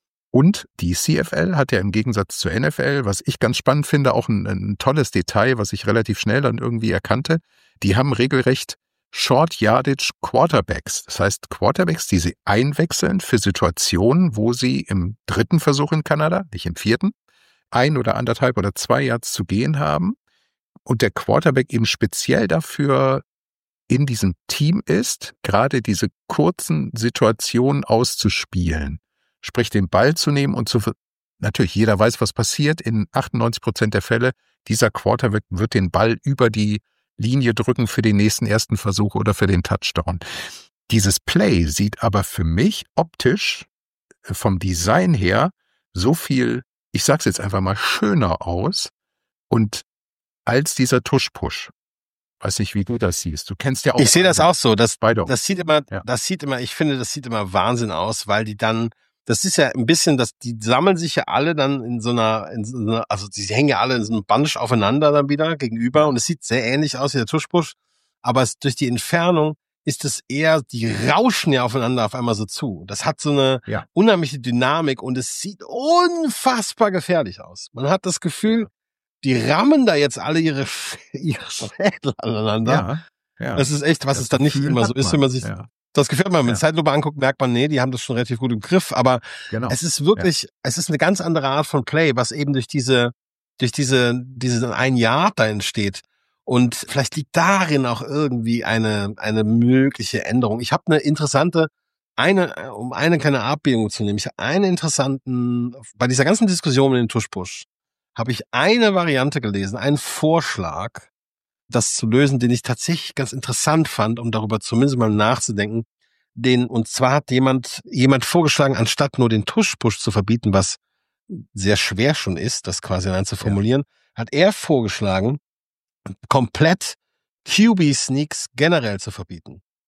Und die C F L hat ja im Gegensatz zur N F L, was ich ganz spannend finde, auch ein, ein tolles Detail, was ich relativ schnell dann irgendwie erkannte. Die haben regelrecht Short Yardage Quarterbacks. Das heißt Quarterbacks, die sie einwechseln für Situationen, wo sie im dritten Versuch in Kanada, nicht im vierten, ein oder anderthalb oder zwei Yards zu gehen haben. Und der Quarterback eben speziell dafür in diesem Team ist, gerade diese kurzen Situationen auszuspielen. Sprich, den Ball zu nehmen und zu, natürlich, jeder weiß, was passiert. In achtundneunzig Prozent der Fälle, dieser Quarterback wird den Ball über die Linie drücken für den nächsten ersten Versuch oder für den Touchdown. Dieses Play sieht aber für mich optisch vom Design her so viel, ich sag's jetzt einfach mal, schöner aus und als dieser Tush-Push. Weiß nicht, wie du das siehst. Du kennst ja auch. Ich sehe das auch so. Das, beide. das sieht immer, ja. das sieht immer, ich finde, das sieht immer Wahnsinn aus, weil die dann, das ist ja ein bisschen, dass die sammeln sich ja alle dann in so einer, in so einer, also die hängen ja alle in so einem Bunch aufeinander dann wieder gegenüber und es sieht sehr ähnlich aus wie der Tush-Push, aber es, durch die Entfernung ist es eher, die rauschen ja aufeinander auf einmal so zu. Das hat so eine ja. unheimliche Dynamik und es sieht unfassbar gefährlich aus. Man hat das Gefühl, die rammen da jetzt alle ihre, ihre Schädel aneinander. Ja, ja. Das ist echt, was das es dann nicht immer so ist, wenn man sich ja. das Gefühl, wenn man mit ja. Zeitlupe anguckt, merkt man, nee, die haben das schon relativ gut im Griff, aber genau. es ist wirklich, ja. es ist eine ganz andere Art von Play, was eben durch diese, durch diese, diese ein Jahr da entsteht. Und vielleicht liegt darin auch irgendwie eine, eine mögliche Änderung. Ich habe eine interessante, eine, um eine kleine Abbiegung zu nehmen, ich habe einen interessanten, bei dieser ganzen Diskussion mit dem Tush-Push, habe ich eine Variante gelesen, einen Vorschlag, das zu lösen, den ich tatsächlich ganz interessant fand, um darüber zumindest mal nachzudenken. Den, und zwar hat jemand, jemand vorgeschlagen, anstatt nur den Tush-Push zu verbieten, was sehr schwer schon ist, das quasi allein zu formulieren, ja. hat er vorgeschlagen, komplett Q B-Sneaks generell zu verbieten.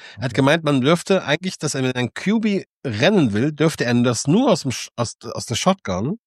Er hat gemeint, man dürfte eigentlich, dass er mit einem Q B rennen will, dürfte er das nur aus, dem, aus, aus der Shotgun.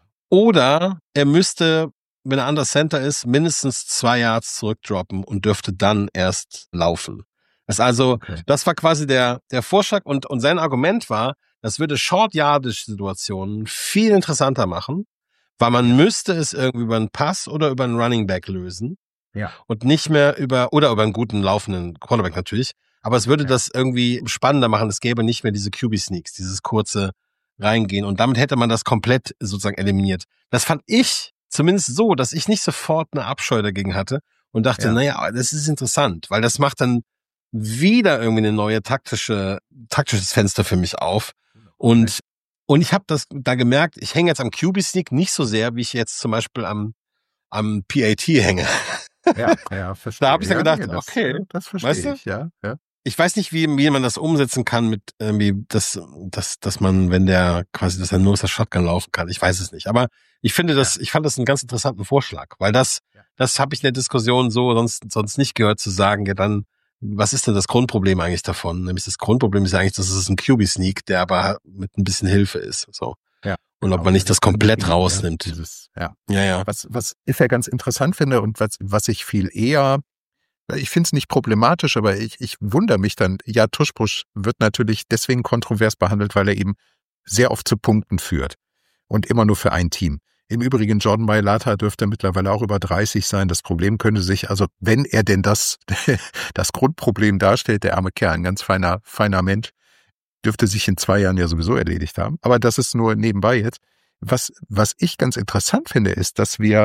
Oder er müsste, wenn er under Center ist, mindestens zwei Yards zurückdroppen und dürfte dann erst laufen. Das ist also, okay. Das war quasi der, der Vorschlag und, und sein Argument war, das würde Short-Yardage-Situationen viel interessanter machen, weil man ja. müsste es irgendwie über einen Pass oder über einen Running Back lösen. Ja. Und nicht mehr über, oder über einen guten laufenden Quarterback natürlich. Aber es würde ja. das irgendwie spannender machen. Es gäbe nicht mehr diese Q B-Sneaks, dieses kurze Reingehen. Und damit hätte man das komplett sozusagen eliminiert. Das fand ich zumindest so, dass ich nicht sofort eine Abscheu dagegen hatte und dachte, ja. naja, das ist interessant, weil das macht dann wieder irgendwie eine neue taktische, taktisches Fenster für mich auf. Und, okay. und ich habe das da gemerkt, ich hänge jetzt am Q B-Sneak nicht so sehr, wie ich jetzt zum Beispiel am, am P A T hänge. Ja, ja, verstehe. Da habe ich dann gedacht, ja, nee, das, okay, das verstehe weißt du? ich, ja, ja. Ich weiß nicht, wie, wie man das umsetzen kann mit irgendwie, dass, dass, dass man, wenn der quasi, dass er nur aus der Shotgun laufen kann. Ich weiß es nicht. Aber ich finde das, ja. ich fand das einen ganz interessanten Vorschlag, weil das, ja. das habe ich in der Diskussion so sonst, sonst nicht gehört zu sagen, ja dann, was ist denn das Grundproblem eigentlich davon? Nämlich das Grundproblem ist ja eigentlich, dass es ein Q B-Sneak, der aber mit ein bisschen Hilfe ist, so. Ja. Und ob man nicht das komplett rausnimmt. Ja, dieses, ja. ja, ja. Was, was ich ja ganz interessant finde und was, was ich viel eher, ich finde es nicht problematisch, aber ich, ich wundere mich dann, ja, Tushpush wird natürlich deswegen kontrovers behandelt, weil er eben sehr oft zu Punkten führt und immer nur für ein Team. Im Übrigen, Jordan Mailata dürfte mittlerweile auch über dreißig sein. Das Problem könnte sich, also wenn er denn das, das Grundproblem darstellt, der arme Kerl, ein ganz feiner, feiner Mensch, dürfte sich in zwei Jahren ja sowieso erledigt haben. Aber das ist nur nebenbei jetzt. Was, was ich ganz interessant finde, ist, dass wir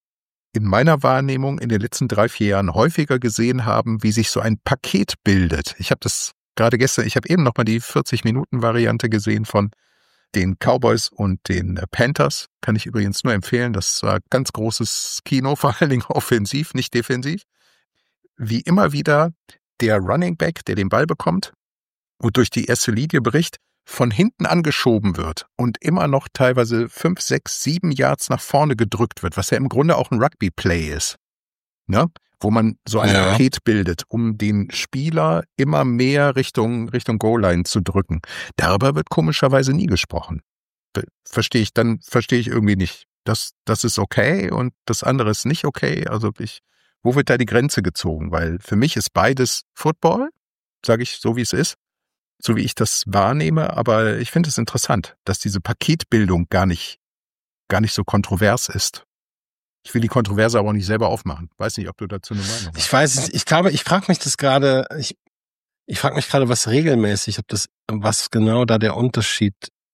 in meiner Wahrnehmung in den letzten drei, vier Jahren häufiger gesehen haben, wie sich so ein Paket bildet. Ich habe das gerade gestern, ich habe eben noch mal die vierzig-Minuten-Variante gesehen von den Cowboys und den Panthers. Kann ich übrigens nur empfehlen. Das war ganz großes Kino, vor allen Dingen offensiv, nicht defensiv. Wie immer wieder der Running Back, der den Ball bekommt, und durch die erste Linie bricht, von hinten angeschoben wird und immer noch teilweise fünf, sechs, sieben Yards nach vorne gedrückt wird, was ja im Grunde auch ein Rugby-Play ist, ne? Wo man so ein ja. Paket bildet, um den Spieler immer mehr Richtung Richtung Goal-Line zu drücken. Darüber wird komischerweise nie gesprochen. Verstehe ich, dann verstehe ich irgendwie nicht. Das, das ist okay und das andere ist nicht okay. Also ich, wo wird da die Grenze gezogen? Weil für mich ist beides Football, sage ich so, wie es ist. So wie ich das wahrnehme, aber ich finde es interessant, dass diese Paketbildung gar nicht, gar nicht so kontrovers ist. Ich will die Kontroverse aber auch nicht selber aufmachen. Weiß nicht, ob du dazu eine Meinung hast. Ich weiß nicht, ich glaube, ich frage mich das gerade, ich, ich frage mich gerade, was regelmäßig, ob das, was genau da der Unterschied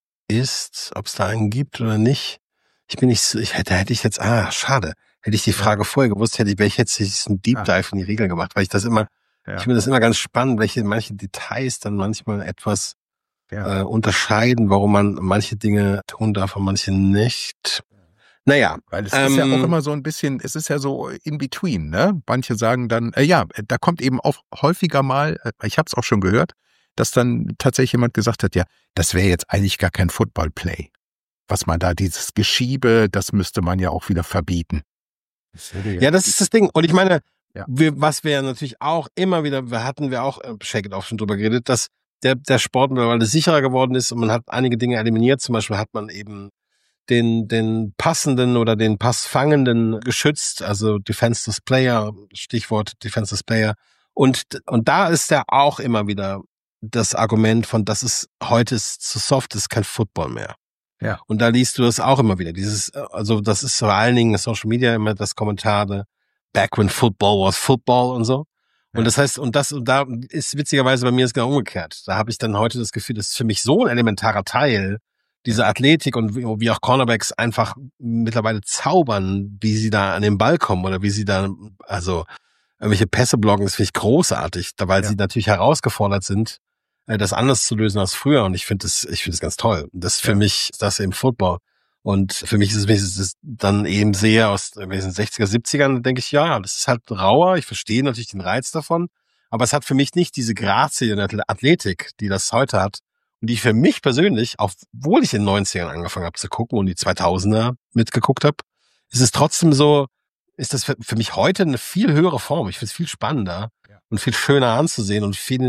ist, ob es da einen gibt oder nicht. Ich bin nicht so, ich hätte, hätte ich jetzt, ah, schade, hätte ich die Frage ja. vorher gewusst, hätte ich, wäre ich jetzt diesen Deep Dive in die Regeln gemacht, weil ich das immer, Ja. Ich finde das immer ganz spannend, welche manche Details dann manchmal etwas ja. äh, unterscheiden, warum man manche Dinge tun darf und manche nicht. Naja. Weil es ähm, ist ja auch immer so ein bisschen, es ist ja so in between, ne? Manche sagen dann, äh, ja, da kommt eben auch häufiger mal, äh, ich habe es auch schon gehört, dass dann tatsächlich jemand gesagt hat, ja, das wäre jetzt eigentlich gar kein Football-Play. Was man da, dieses Geschiebe, das müsste man ja auch wieder verbieten. Das ja, das ist das Ding. Und ich meine, Ja. Wir, was wir ja natürlich auch immer wieder, wir hatten wir auch, äh, Shake It Off schon drüber geredet, dass der, der Sport mittlerweile sicherer geworden ist und man hat einige Dinge eliminiert. Zum Beispiel hat man eben den, den passenden oder den Passfangenden geschützt, also Defenseless Player, Stichwort Defenseless Player. Und, und da ist ja auch immer wieder das Argument von, das ist, heute ist zu soft, ist kein Football mehr. Ja. Und da liest du das auch immer wieder. Dieses, also das ist vor allen Dingen Social Media immer das Kommentare, Back when football was football und so. Und ja. das heißt, und das, und da ist witzigerweise bei mir ist genau umgekehrt. Da habe ich dann heute das Gefühl, das ist für mich so ein elementarer Teil dieser Athletik und wie, wie auch Cornerbacks einfach mittlerweile zaubern, wie sie da an den Ball kommen oder wie sie da, also irgendwelche Pässe blocken, das finde ich großartig, weil ja. sie natürlich herausgefordert sind, das anders zu lösen als früher. Und ich finde das, ich finde das ganz toll. Das ist für ja. mich, das eben Football. Und für mich ist es, ist es dann eben sehr aus den sechziger, siebzigern, denke ich, ja, das ist halt rauer. Ich verstehe natürlich den Reiz davon. Aber es hat für mich nicht diese Grazie und Athletik, die das heute hat. Und die für mich persönlich, obwohl ich in den neunzigern angefangen habe zu gucken und die zweitausender mitgeguckt habe, ist es trotzdem so, ist das für, für mich heute eine viel höhere Form. Ich finde es viel spannender ja. und viel schöner anzusehen und viel,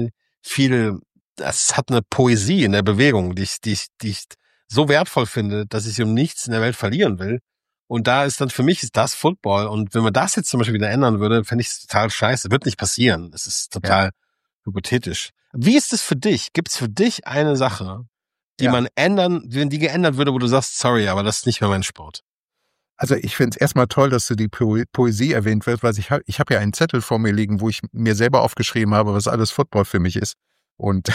viel, das hat eine Poesie in der Bewegung, die ich, die ich, die ich so wertvoll finde, dass ich sie um nichts in der Welt verlieren will. Und da ist dann für mich ist das Football. Und wenn man das jetzt zum Beispiel wieder ändern würde, fände ich es total scheiße. Wird nicht passieren. Es ist total ja. hypothetisch. Wie ist es für dich? Gibt es für dich eine Sache, die ja. man ändern, wenn die geändert würde, wo du sagst, sorry, aber das ist nicht mehr mein Sport? Also ich finde es erstmal toll, dass du die po- Poesie erwähnt wird, weil ich habe ich hab ja einen Zettel vor mir liegen, wo ich mir selber aufgeschrieben habe, was alles Football für mich ist. Und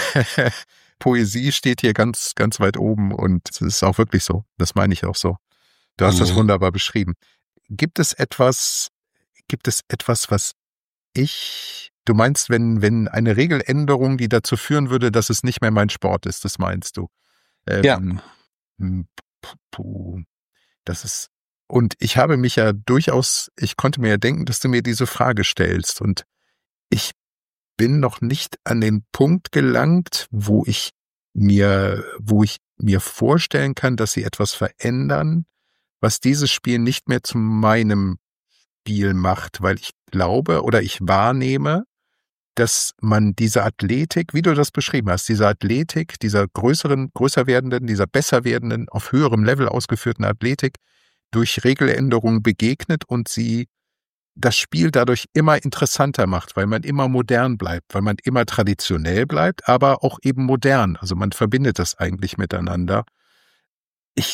Poesie steht hier ganz, ganz weit oben und es ist auch wirklich so. Das meine ich auch so. Du hast mhm. das wunderbar beschrieben. Gibt es etwas, gibt es etwas, was ich, du meinst, wenn, wenn eine Regeländerung, die dazu führen würde, dass es nicht mehr mein Sport ist, das meinst du? Ähm, ja. Puh, das ist, und ich habe mich ja durchaus, ich konnte mir ja denken, dass du mir diese Frage stellst und ich bin noch nicht an den Punkt gelangt, wo ich mir, wo ich mir vorstellen kann, dass sie etwas verändern, was dieses Spiel nicht mehr zu meinem Spiel macht, weil ich glaube oder ich wahrnehme, dass man diese Athletik, wie du das beschrieben hast, diese Athletik, dieser größeren, größer werdenden, dieser besser werdenden, auf höherem Level ausgeführten Athletik durch Regeländerungen begegnet und sie das Spiel dadurch immer interessanter macht, weil man immer modern bleibt, weil man immer traditionell bleibt, aber auch eben modern. Also man verbindet das eigentlich miteinander. Ich,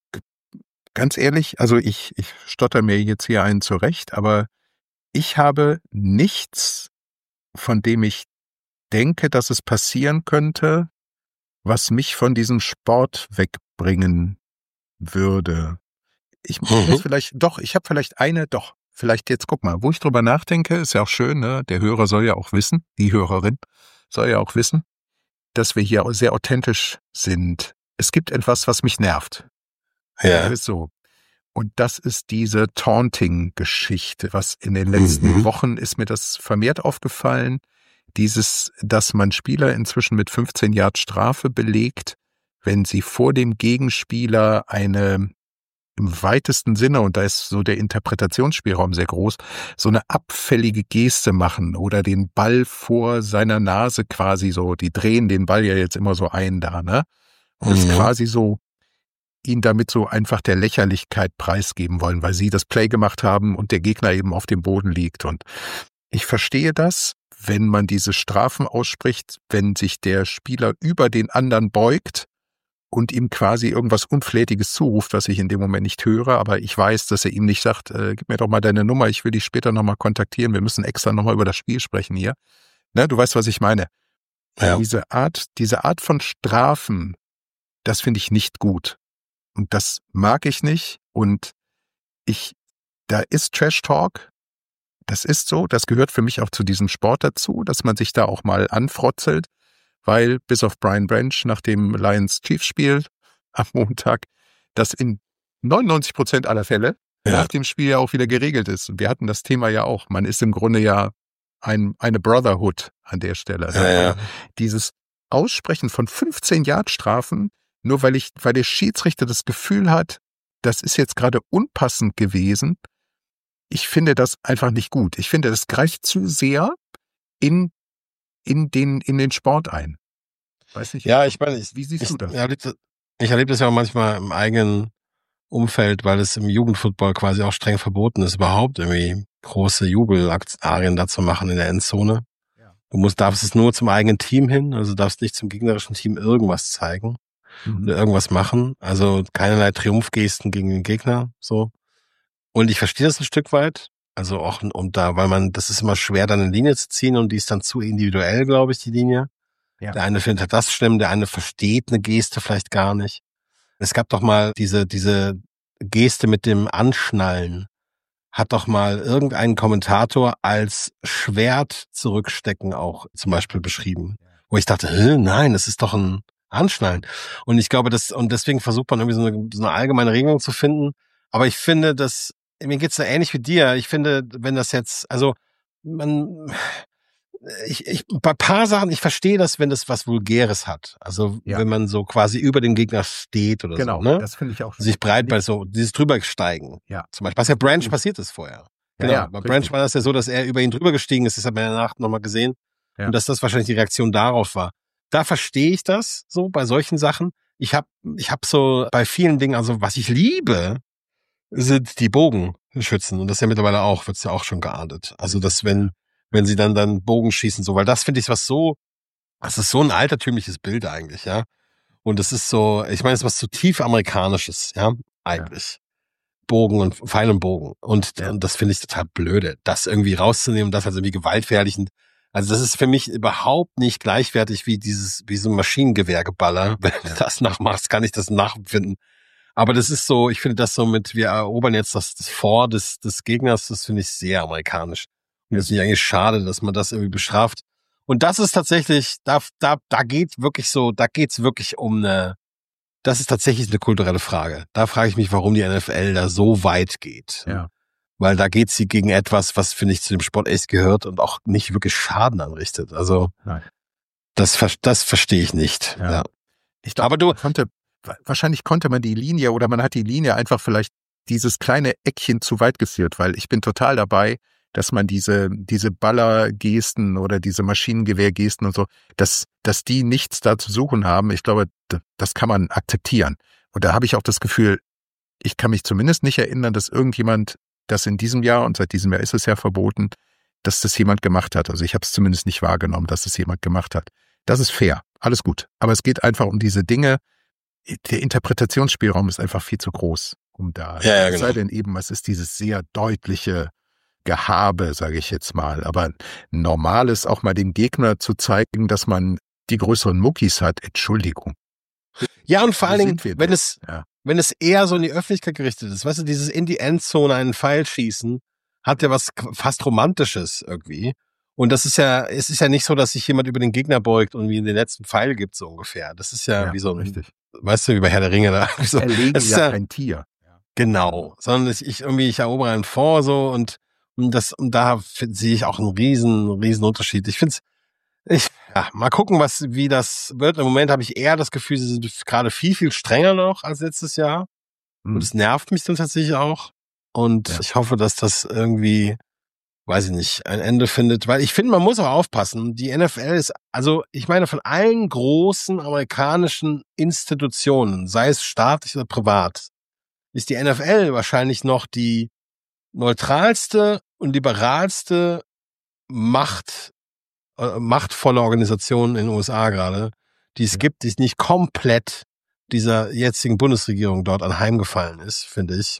ganz ehrlich, also ich, ich stotter mir jetzt hier einen zurecht, aber ich habe nichts, von dem ich denke, dass es passieren könnte, was mich von diesem Sport wegbringen würde. Ich muss mhm. vielleicht, doch, ich habe vielleicht eine, doch, vielleicht jetzt, guck mal, wo ich drüber nachdenke, ist ja auch schön, ne? Der Hörer soll ja auch wissen, die Hörerin soll ja auch wissen, dass wir hier sehr authentisch sind. Es gibt etwas, was mich nervt. Ja. Das ist so. Und das ist diese Taunting-Geschichte, was in den letzten mhm. Wochen ist mir das vermehrt aufgefallen. Dieses, dass man Spieler inzwischen mit fünfzehn Yard Strafe belegt, wenn sie vor dem Gegenspieler eine im weitesten Sinne, und da ist so der Interpretationsspielraum sehr groß, so eine abfällige Geste machen oder den Ball vor seiner Nase quasi so, die drehen den Ball ja jetzt immer so ein da, ne? Und es mhm. quasi so ihn damit so einfach der Lächerlichkeit preisgeben wollen, weil sie das Play gemacht haben und der Gegner eben auf dem Boden liegt. Und ich verstehe das, wenn man diese Strafen ausspricht, wenn sich der Spieler über den anderen beugt und ihm quasi irgendwas Unflätiges zuruft, was ich in dem Moment nicht höre, aber ich weiß, dass er ihm nicht sagt, äh, gib mir doch mal deine Nummer, ich will dich später nochmal kontaktieren, wir müssen extra nochmal über das Spiel sprechen hier. Ne, du weißt, was ich meine. Ja. Diese Art, diese Art von Strafen, das finde ich nicht gut. Und das mag ich nicht. Und ich, da ist Trash Talk. Das ist so. Das gehört für mich auch zu diesem Sport dazu, dass man sich da auch mal anfrotzelt, weil bis auf Brian Branch nach dem Lions-Chiefs-Spiel am Montag, das in neunundneunzig Prozent aller Fälle ja. nach dem Spiel ja auch wieder geregelt ist. Und wir hatten das Thema ja auch. Man ist im Grunde ja ein, eine Brotherhood an der Stelle. Ja, ja. Dieses Aussprechen von fünfzehn Yard Strafen, nur weil ich, weil der Schiedsrichter das Gefühl hat, das ist jetzt gerade unpassend gewesen. Ich finde das einfach nicht gut. Ich finde, das greift zu sehr in, in den, in den Sport ein. Weiß nicht. Ja, ich meine, ich, wie siehst ich, du das? Ich erlebe, ich erlebe das ja auch manchmal im eigenen Umfeld, weil es im Jugendfootball quasi auch streng verboten ist, überhaupt irgendwie große Jubelarien dazu machen in der Endzone. Ja. Du musst, darfst es nur zum eigenen Team hin, also darfst nicht zum gegnerischen Team irgendwas zeigen. Mhm. Oder irgendwas machen, also keinerlei Triumphgesten gegen den Gegner, so. Und ich verstehe das ein Stück weit, also auch, und da, weil man, das ist immer schwer, dann eine Linie zu ziehen und die ist dann zu individuell, glaube ich, die Linie. Ja. Der eine findet das schlimm, der eine versteht eine Geste vielleicht gar nicht. Es gab doch mal diese, diese Geste mit dem Anschnallen, hat doch mal irgendein Kommentator als Schwert zurückstecken auch zum Beispiel beschrieben, wo ich dachte, hä, nein, das ist doch ein Anschnallen. Und ich glaube, das, und deswegen versucht man irgendwie so eine, so eine allgemeine Regelung zu finden. Aber ich finde, dass, mir geht's da ähnlich wie dir. Ich finde, wenn das jetzt, also, man, ich, ich, bei paar Sachen, ich verstehe das, wenn das was Vulgäres hat. Also, ja. wenn man so quasi über dem Gegner steht oder genau, so, ne? Das finde ich auch. Sich breit bei so, dieses drübersteigen. Ja. Zum Beispiel, was ja Branch passiert ist vorher. Ja, genau. ja, bei Branch war das ja so, dass er über ihn drüber gestiegen ist. Das hat man ja danach nochmal gesehen. Ja. Und dass das wahrscheinlich die Reaktion darauf war. Da verstehe ich das so bei solchen Sachen. Ich habe ich hab so bei vielen Dingen, also was ich liebe, sind die Bogenschützen. Und das ist ja mittlerweile auch, wird's ja auch schon geahndet. Also dass wenn wenn sie dann dann Bogen schießen, so, weil das finde ich was so, das ist so ein altertümliches Bild eigentlich, ja. Und es ist so, ich meine, es ist was zutiefst Amerikanisches, ja, eigentlich. Ja. Bogen und Pfeil und Bogen. Und, ja. und das finde ich total blöde, das irgendwie rauszunehmen, das als irgendwie gewaltverherrlichend. Also das ist für mich überhaupt nicht gleichwertig wie dieses, wie so ein Maschinengewehrgeballer. Wenn du das nachmachst, kann ich das nachempfinden. Aber das ist so, ich finde das so mit, wir erobern jetzt das, das Fort des, des Gegners, das finde ich sehr amerikanisch. Und das finde ich eigentlich schade, dass man das irgendwie bestraft. Und das ist tatsächlich, da, da, da geht wirklich so, da geht's wirklich um eine, das ist tatsächlich eine kulturelle Frage. Da frage ich mich, warum die N F L da so weit geht. Ja. Weil da geht sie gegen etwas, was, finde ich, zu dem Sport echt gehört und auch nicht wirklich Schaden anrichtet. Also, Nein. das, das verstehe ich nicht. Ja. Ja. Ich glaube, aber du konnte, wahrscheinlich konnte man die Linie oder man hat die Linie einfach vielleicht dieses kleine Eckchen zu weit geführt, weil ich bin total dabei, dass man diese, diese Ballergesten oder diese Maschinengewehrgesten und so, dass, dass die nichts da zu suchen haben. Ich glaube, das kann man akzeptieren. Und da habe ich auch das Gefühl, ich kann mich zumindest nicht erinnern, dass irgendjemand das in diesem Jahr, und seit diesem Jahr ist es ja verboten, dass das jemand gemacht hat. Also ich habe es zumindest nicht wahrgenommen, dass es jemand gemacht hat. Das ist fair, alles gut. Aber es geht einfach um diese Dinge. Der Interpretationsspielraum ist einfach viel zu groß, um da. Ja, ja, genau. Es sei denn eben, es ist dieses sehr deutliche Gehabe, sage ich jetzt mal. Aber normal ist auch mal dem Gegner zu zeigen, dass man die größeren Muckis hat. Entschuldigung. Ja, und vor allen Dingen, wenn denn? es, ja. wenn es eher so in die Öffentlichkeit gerichtet ist, weißt du, dieses in die Endzone einen Pfeil schießen, hat ja was fast Romantisches irgendwie. Und das ist ja, es ist ja nicht so, dass sich jemand über den Gegner beugt und wie den letzten Pfeil gibt, so ungefähr. Das ist ja, ja wie so ein, richtig. Weißt du, wie bei Herr der Ringe da. So, Erlegen das ist ja ja ein Tier. Genau. Sondern ich irgendwie, ich erobere einen Fort so und, und das, und da find, sehe ich auch einen riesen, riesen Unterschied. Ich finde es, ich, ja, mal gucken, was, wie das wird. Im Moment habe ich eher das Gefühl, sie sind gerade viel, viel strenger noch als letztes Jahr. Hm. Und es nervt mich dann tatsächlich auch. Und ja. ich hoffe, dass das irgendwie, weiß ich nicht, ein Ende findet. Weil ich finde, man muss auch aufpassen. Die N F L ist, also ich meine, von allen großen amerikanischen Institutionen, sei es staatlich oder privat, ist die N F L wahrscheinlich noch die neutralste und liberalste Macht, äh, machtvolle Organisation in den U S A gerade, die es ja. gibt, die nicht komplett dieser jetzigen Bundesregierung dort anheimgefallen ist, finde ich.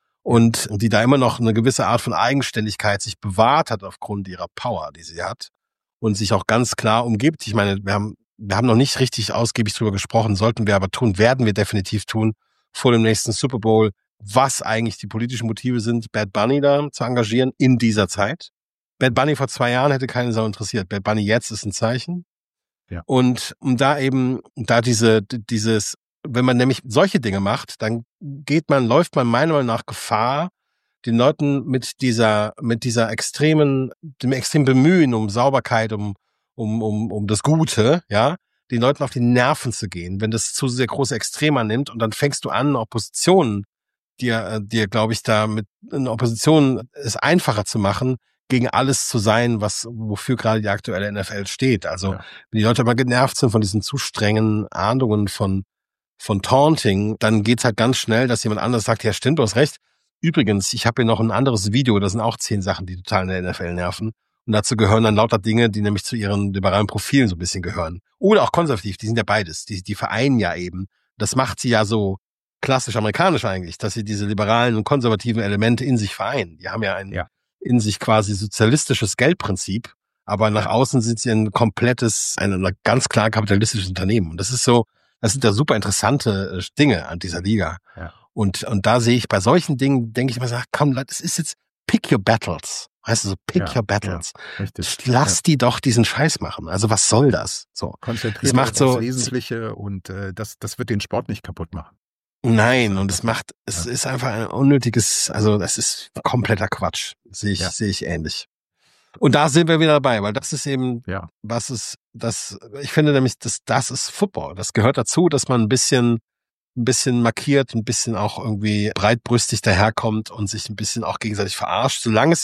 Und die da immer noch eine gewisse Art von Eigenständigkeit sich bewahrt hat aufgrund ihrer Power, die sie hat. Und sich auch ganz klar umgibt. Ich meine, wir haben, wir haben noch nicht richtig ausgiebig drüber gesprochen, sollten wir aber tun, werden wir definitiv tun, vor dem nächsten Super Bowl, was eigentlich die politischen Motive sind, Bad Bunny da zu engagieren in dieser Zeit. Bad Bunny vor zwei Jahren hätte keine Sau interessiert. Bad Bunny jetzt ist ein Zeichen. Ja. Und um da eben, da diese, dieses, wenn man nämlich solche Dinge macht, dann geht man, läuft man meiner Meinung nach Gefahr, den Leuten mit dieser, mit dieser extremen, dem extremen Bemühen um Sauberkeit, um, um, um, um das Gute, ja, den Leuten auf die Nerven zu gehen, wenn das zu sehr große Extreme annimmt und dann fängst du an, Oppositionen, dir, dir, glaube ich, da mit einer Opposition es einfacher zu machen, gegen alles zu sein, was, wofür gerade die aktuelle N F L steht. Also, ja. wenn die Leute aber genervt sind von diesen zu strengen Ahndungen von, von Taunting, dann geht's halt ganz schnell, dass jemand anderes sagt, ja stimmt, du hast recht. Übrigens, ich habe hier noch ein anderes Video, da sind auch zehn Sachen, die total in der N F L nerven. Und dazu gehören dann lauter Dinge, die nämlich zu ihren liberalen Profilen so ein bisschen gehören. Oder auch konservativ, die sind ja beides. Die, die vereinen ja eben. Das macht sie ja so klassisch amerikanisch eigentlich, dass sie diese liberalen und konservativen Elemente in sich vereinen. Die haben ja ein ja. in sich quasi sozialistisches Geldprinzip, aber nach außen sind sie ein komplettes, ein, ein ganz klar kapitalistisches Unternehmen. Und das ist so, das sind ja super interessante Dinge an dieser Liga. Ja. Und, und da sehe ich bei solchen Dingen, denke ich immer, komm, das ist jetzt pick your battles. Heißt du so, pick ja, your battles. Ja, Lass ja. die doch diesen Scheiß machen. Also was soll das? So. Konzentriert macht so das Wesentliche und äh, das, das wird den Sport nicht kaputt machen. Nein, und es macht, es ja. ist einfach ein unnötiges, also das ist kompletter Quatsch. Sehe ich, ja. sehe ich ähnlich. Und da sind wir wieder dabei, weil das ist eben, ja. was ist, das, ich finde nämlich, das, das ist Football. Das gehört dazu, dass man ein bisschen, ein bisschen markiert, ein bisschen auch irgendwie breitbrüstig daherkommt und sich ein bisschen auch gegenseitig verarscht. Solange es ja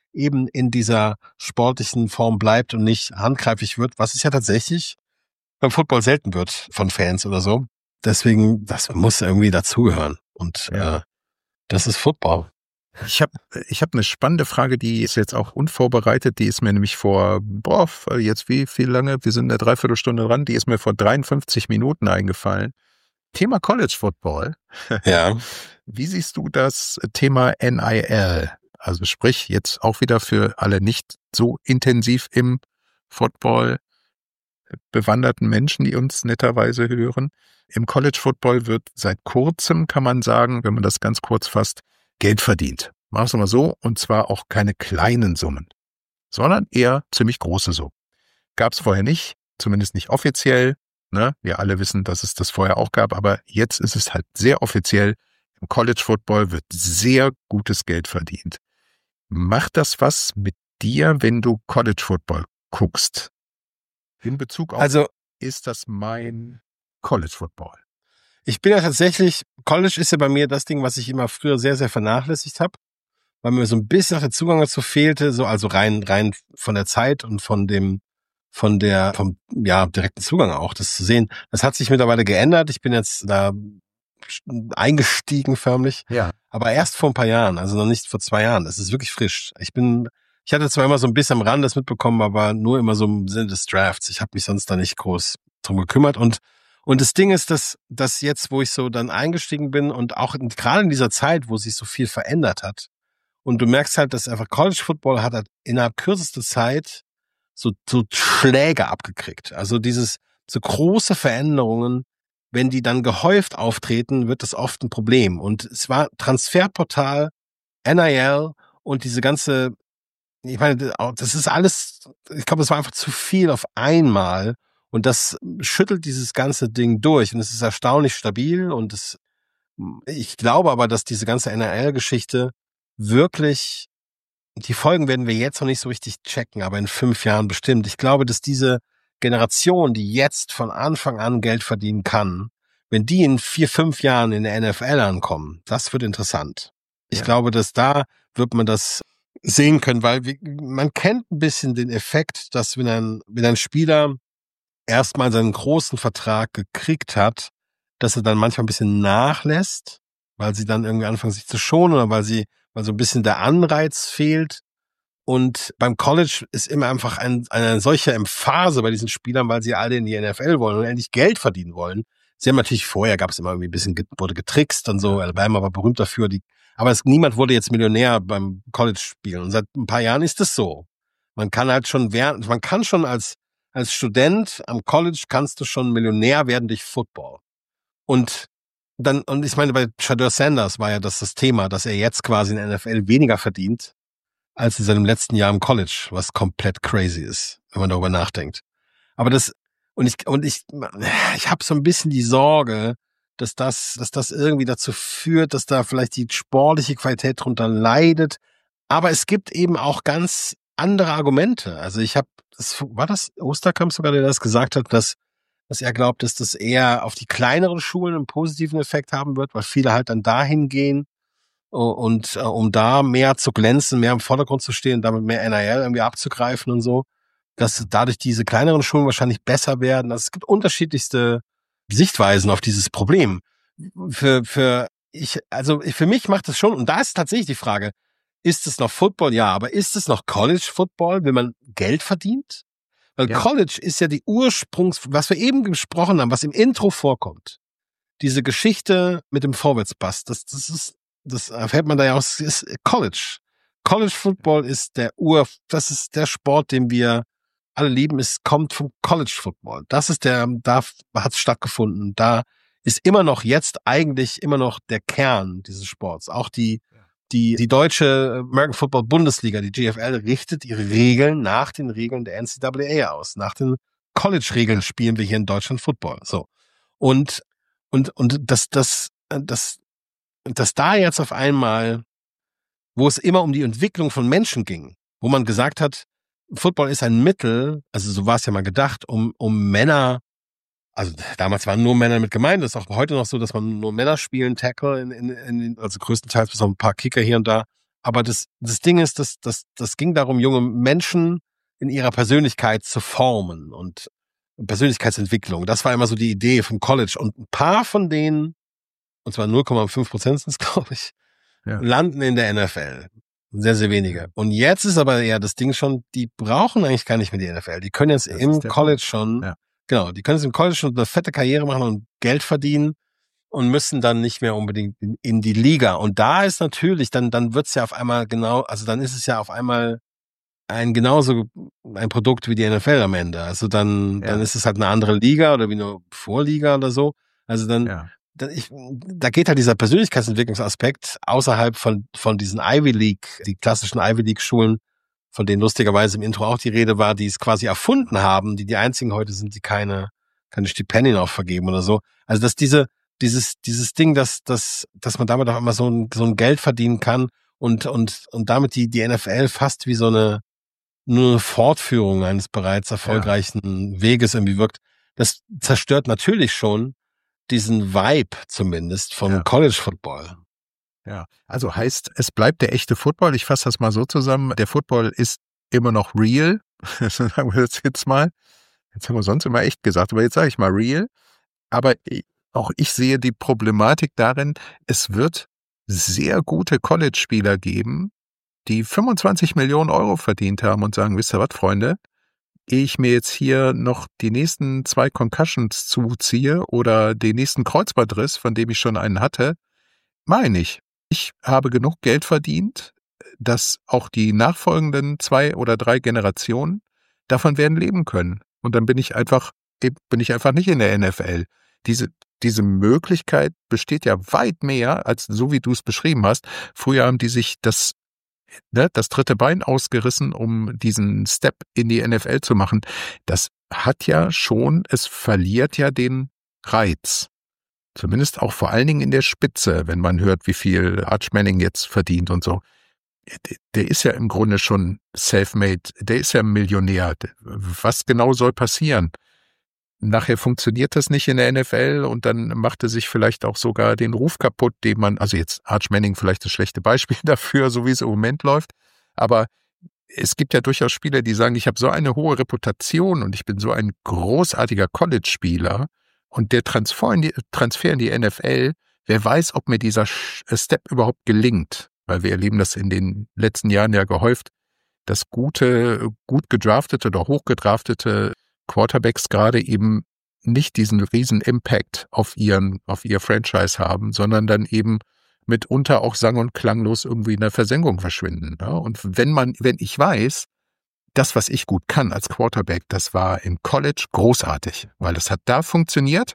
eben in dieser sportlichen Form bleibt und nicht handgreiflich wird, was es ja tatsächlich beim Football selten wird von Fans oder so. Deswegen, das muss irgendwie dazugehören. Und ja. äh, das ist Football. Ich habe ich hab eine spannende Frage, die ist jetzt auch unvorbereitet. Die ist mir nämlich vor, boah, jetzt wie viel lange? Wir sind eine Dreiviertelstunde dran. Die ist mir vor dreiundfünfzig Minuten eingefallen. Thema College Football. Ja. Wie siehst du das Thema N I L? Also sprich jetzt auch wieder für alle nicht so intensiv im Football bewanderten Menschen, die uns netterweise hören. Im College Football wird seit kurzem, kann man sagen, wenn man das ganz kurz fasst, Geld verdient. Mach's mal so, und zwar auch keine kleinen Summen, sondern eher ziemlich große Summen. Gab's vorher nicht, zumindest nicht offiziell. Ne? Wir alle wissen, dass es das vorher auch gab, aber jetzt ist es halt sehr offiziell. Im College Football wird sehr gutes Geld verdient. Macht das was mit dir, wenn du College Football guckst? In Bezug auf, also, ist das mein College Football? Ich bin ja tatsächlich, College ist ja bei mir das Ding, was ich immer früher sehr, sehr vernachlässigt habe, weil mir so ein bisschen noch der Zugang dazu fehlte, so also rein rein von der Zeit und von dem von der vom ja direkten Zugang auch, das zu sehen. Das hat sich mittlerweile geändert. Ich bin jetzt da eingestiegen förmlich, ja, aber erst vor ein paar Jahren, also noch nicht vor zwei Jahren. Das ist wirklich frisch. Ich bin, ich hatte zwar immer so ein bisschen am Rand das mitbekommen, aber nur immer so im Sinne des Drafts. Ich habe mich sonst da nicht groß drum gekümmert und Und das Ding ist, dass, dass jetzt, wo ich so dann eingestiegen bin und auch in, gerade in dieser Zeit, wo sich so viel verändert hat und du merkst halt, dass einfach College Football hat halt innerhalb kürzester Zeit so, so Schläge abgekriegt. Also dieses, so große Veränderungen, wenn die dann gehäuft auftreten, wird das oft ein Problem. Und es war Transferportal, N I L und diese ganze, ich meine, das ist alles, ich glaube, es war einfach zu viel auf einmal. Und das schüttelt dieses ganze Ding durch. Und es ist erstaunlich stabil. Und es, ich glaube aber, dass diese ganze N R L-Geschichte wirklich, die Folgen werden wir jetzt noch nicht so richtig checken, aber in fünf Jahren bestimmt. Ich glaube, dass diese Generation, die jetzt von Anfang an Geld verdienen kann, wenn die in vier, fünf Jahren in der N F L ankommen, das wird interessant. Ich ja. glaube, dass da wird man das sehen können, weil wir, man kennt ein bisschen den Effekt, dass wenn ein, wenn ein Spieler erstmal seinen großen Vertrag gekriegt hat, dass er dann manchmal ein bisschen nachlässt, weil sie dann irgendwie anfangen, sich zu schonen oder weil sie, weil so ein bisschen der Anreiz fehlt. Und beim College ist immer einfach ein, eine solche Emphase bei diesen Spielern, weil sie alle in die N F L wollen und endlich Geld verdienen wollen. Sie haben natürlich vorher, gab es immer irgendwie ein bisschen, wurde getrickst und so. Alabama war berühmt dafür. Die, aber es, niemand wurde jetzt Millionär beim College-Spielen. Und seit ein paar Jahren ist es so. Man kann halt schon während, man kann schon als Als Student am College kannst du schon Millionär werden durch Football. Und dann, und ich meine, bei Shedeur Sanders war ja das das Thema, dass er jetzt quasi in der N F L weniger verdient als in seinem letzten Jahr im College, was komplett crazy ist, wenn man darüber nachdenkt. Aber das, und ich, und ich, ich habe so ein bisschen die Sorge, dass das, dass das irgendwie dazu führt, dass da vielleicht die sportliche Qualität drunter leidet. Aber es gibt eben auch ganz andere Argumente. Also ich habe, war das Osterkamp sogar, der das gesagt hat, dass, dass er glaubt, dass das eher auf die kleineren Schulen einen positiven Effekt haben wird, weil viele halt dann dahin gehen und äh, um da mehr zu glänzen, mehr im Vordergrund zu stehen, damit mehr N I L irgendwie abzugreifen und so, dass dadurch diese kleineren Schulen wahrscheinlich besser werden. Also es gibt unterschiedlichste Sichtweisen auf dieses Problem. Für, für ich, also für mich macht es schon, und da ist tatsächlich die Frage, ist es noch Football? Ja, aber ist es noch College Football, wenn man Geld verdient? Weil ja. College ist ja die Ursprungs, was wir eben gesprochen haben, was im Intro vorkommt. Diese Geschichte mit dem Vorwärtspass, das, das ist, das erfährt man da ja aus, ist College. College Football ist der Ur, das ist der Sport, den wir alle lieben. Es kommt vom College Football. Das ist der, da hat es stattgefunden. Da ist immer noch jetzt eigentlich immer noch der Kern dieses Sports. Auch die, Die, die deutsche American Football Bundesliga, die G F L, richtet ihre Regeln nach den Regeln der N C A A aus. Nach den College-Regeln spielen wir hier in Deutschland Football. So. Und, und, und das, das, das, das da jetzt auf einmal, wo es immer um die Entwicklung von Menschen ging, wo man gesagt hat, Football ist ein Mittel, also so war es ja mal gedacht, um, um Männer, also damals waren nur Männer mit gemeint, das ist auch heute noch so, dass man nur Männer spielen, Tackle, in, in, in, also größtenteils bis auf ein paar Kicker hier und da, Aber das, das Ding ist, dass, dass, das ging darum, junge Menschen in ihrer Persönlichkeit zu formen und Persönlichkeitsentwicklung. Das war immer so die Idee vom College. Und ein paar von denen, und zwar null Komma fünf Prozent sind es, glaube ich, ja. landen in der N F L. Sehr, sehr wenige. Und jetzt ist aber eher das Ding schon, die brauchen eigentlich gar nicht mehr die N F L. Die können jetzt das im College schon, ja. genau, die können jetzt im College schon eine fette Karriere machen und Geld verdienen und müssen dann nicht mehr unbedingt in, in die Liga. Und da ist natürlich, dann, dann wird's ja auf einmal genau, also dann ist es ja auf einmal ein genauso ein Produkt wie die N F L am Ende. Also dann, ja. dann ist es halt eine andere Liga oder wie eine Vorliga oder so. Also dann, ja. dann ich, da geht halt dieser Persönlichkeitsentwicklungsaspekt außerhalb von, von diesen Ivy League, die klassischen Ivy League Schulen, von denen lustigerweise im Intro auch die Rede war, die es quasi erfunden haben, die die einzigen heute sind, die keine, keine Stipendien auch vergeben oder so. Also dass diese, dieses, dieses Ding, dass, dass, dass man damit auch immer so ein, so ein Geld verdienen kann und, und, und damit die, die N F L fast wie so eine, nur eine Fortführung eines bereits erfolgreichen ja. Weges irgendwie wirkt, das zerstört natürlich schon diesen Vibe zumindest von ja. College Football. Ja, also heißt, es bleibt der echte Football. Ich fasse das mal so zusammen. Der Football ist immer noch real. Sagen wir das jetzt mal. Jetzt haben wir sonst immer echt gesagt, aber jetzt sage ich mal real. Aber auch ich sehe die Problematik darin, es wird sehr gute College-Spieler geben, die fünfundzwanzig Millionen Euro verdient haben und sagen, wisst ihr was, Freunde, ehe ich mir jetzt hier noch die nächsten zwei Concussions zuziehe oder den nächsten Kreuzbandriss, von dem ich schon einen hatte, meine ich, ich habe genug Geld verdient, dass auch die nachfolgenden zwei oder drei Generationen davon werden leben können. Und dann bin ich einfach, bin ich einfach nicht in der N F L. Diese, diese Möglichkeit besteht ja weit mehr, als so wie du es beschrieben hast. Früher haben die sich das Ne, das dritte Bein ausgerissen, um diesen Step in die N F L zu machen. Das hat ja schon, es verliert ja den Reiz. Zumindest auch vor allen Dingen in der Spitze, wenn man hört, wie viel Arch Manning jetzt verdient und so. Der ist ja im Grunde schon self-made, der ist ja Millionär. Was genau soll passieren? Nachher funktioniert das nicht in der N F L und dann macht er sich vielleicht auch sogar den Ruf kaputt, den man, also jetzt Arch Manning vielleicht das schlechte Beispiel dafür, so wie es im Moment läuft, aber es gibt ja durchaus Spieler, die sagen, ich habe so eine hohe Reputation und ich bin so ein großartiger College-Spieler und der Transfer in die, Transfer in die N F L, wer weiß, ob mir dieser Step überhaupt gelingt, weil wir erleben das in den letzten Jahren ja gehäuft, dass gute, gut gedraftete oder hochgedraftete Quarterbacks gerade eben nicht diesen riesen Impact auf ihren, auf ihr Franchise haben, sondern dann eben mitunter auch sang- und klanglos irgendwie in der Versenkung verschwinden. Ja? Und wenn man, wenn ich weiß, das, was ich gut kann als Quarterback, das war im College großartig, weil das hat da funktioniert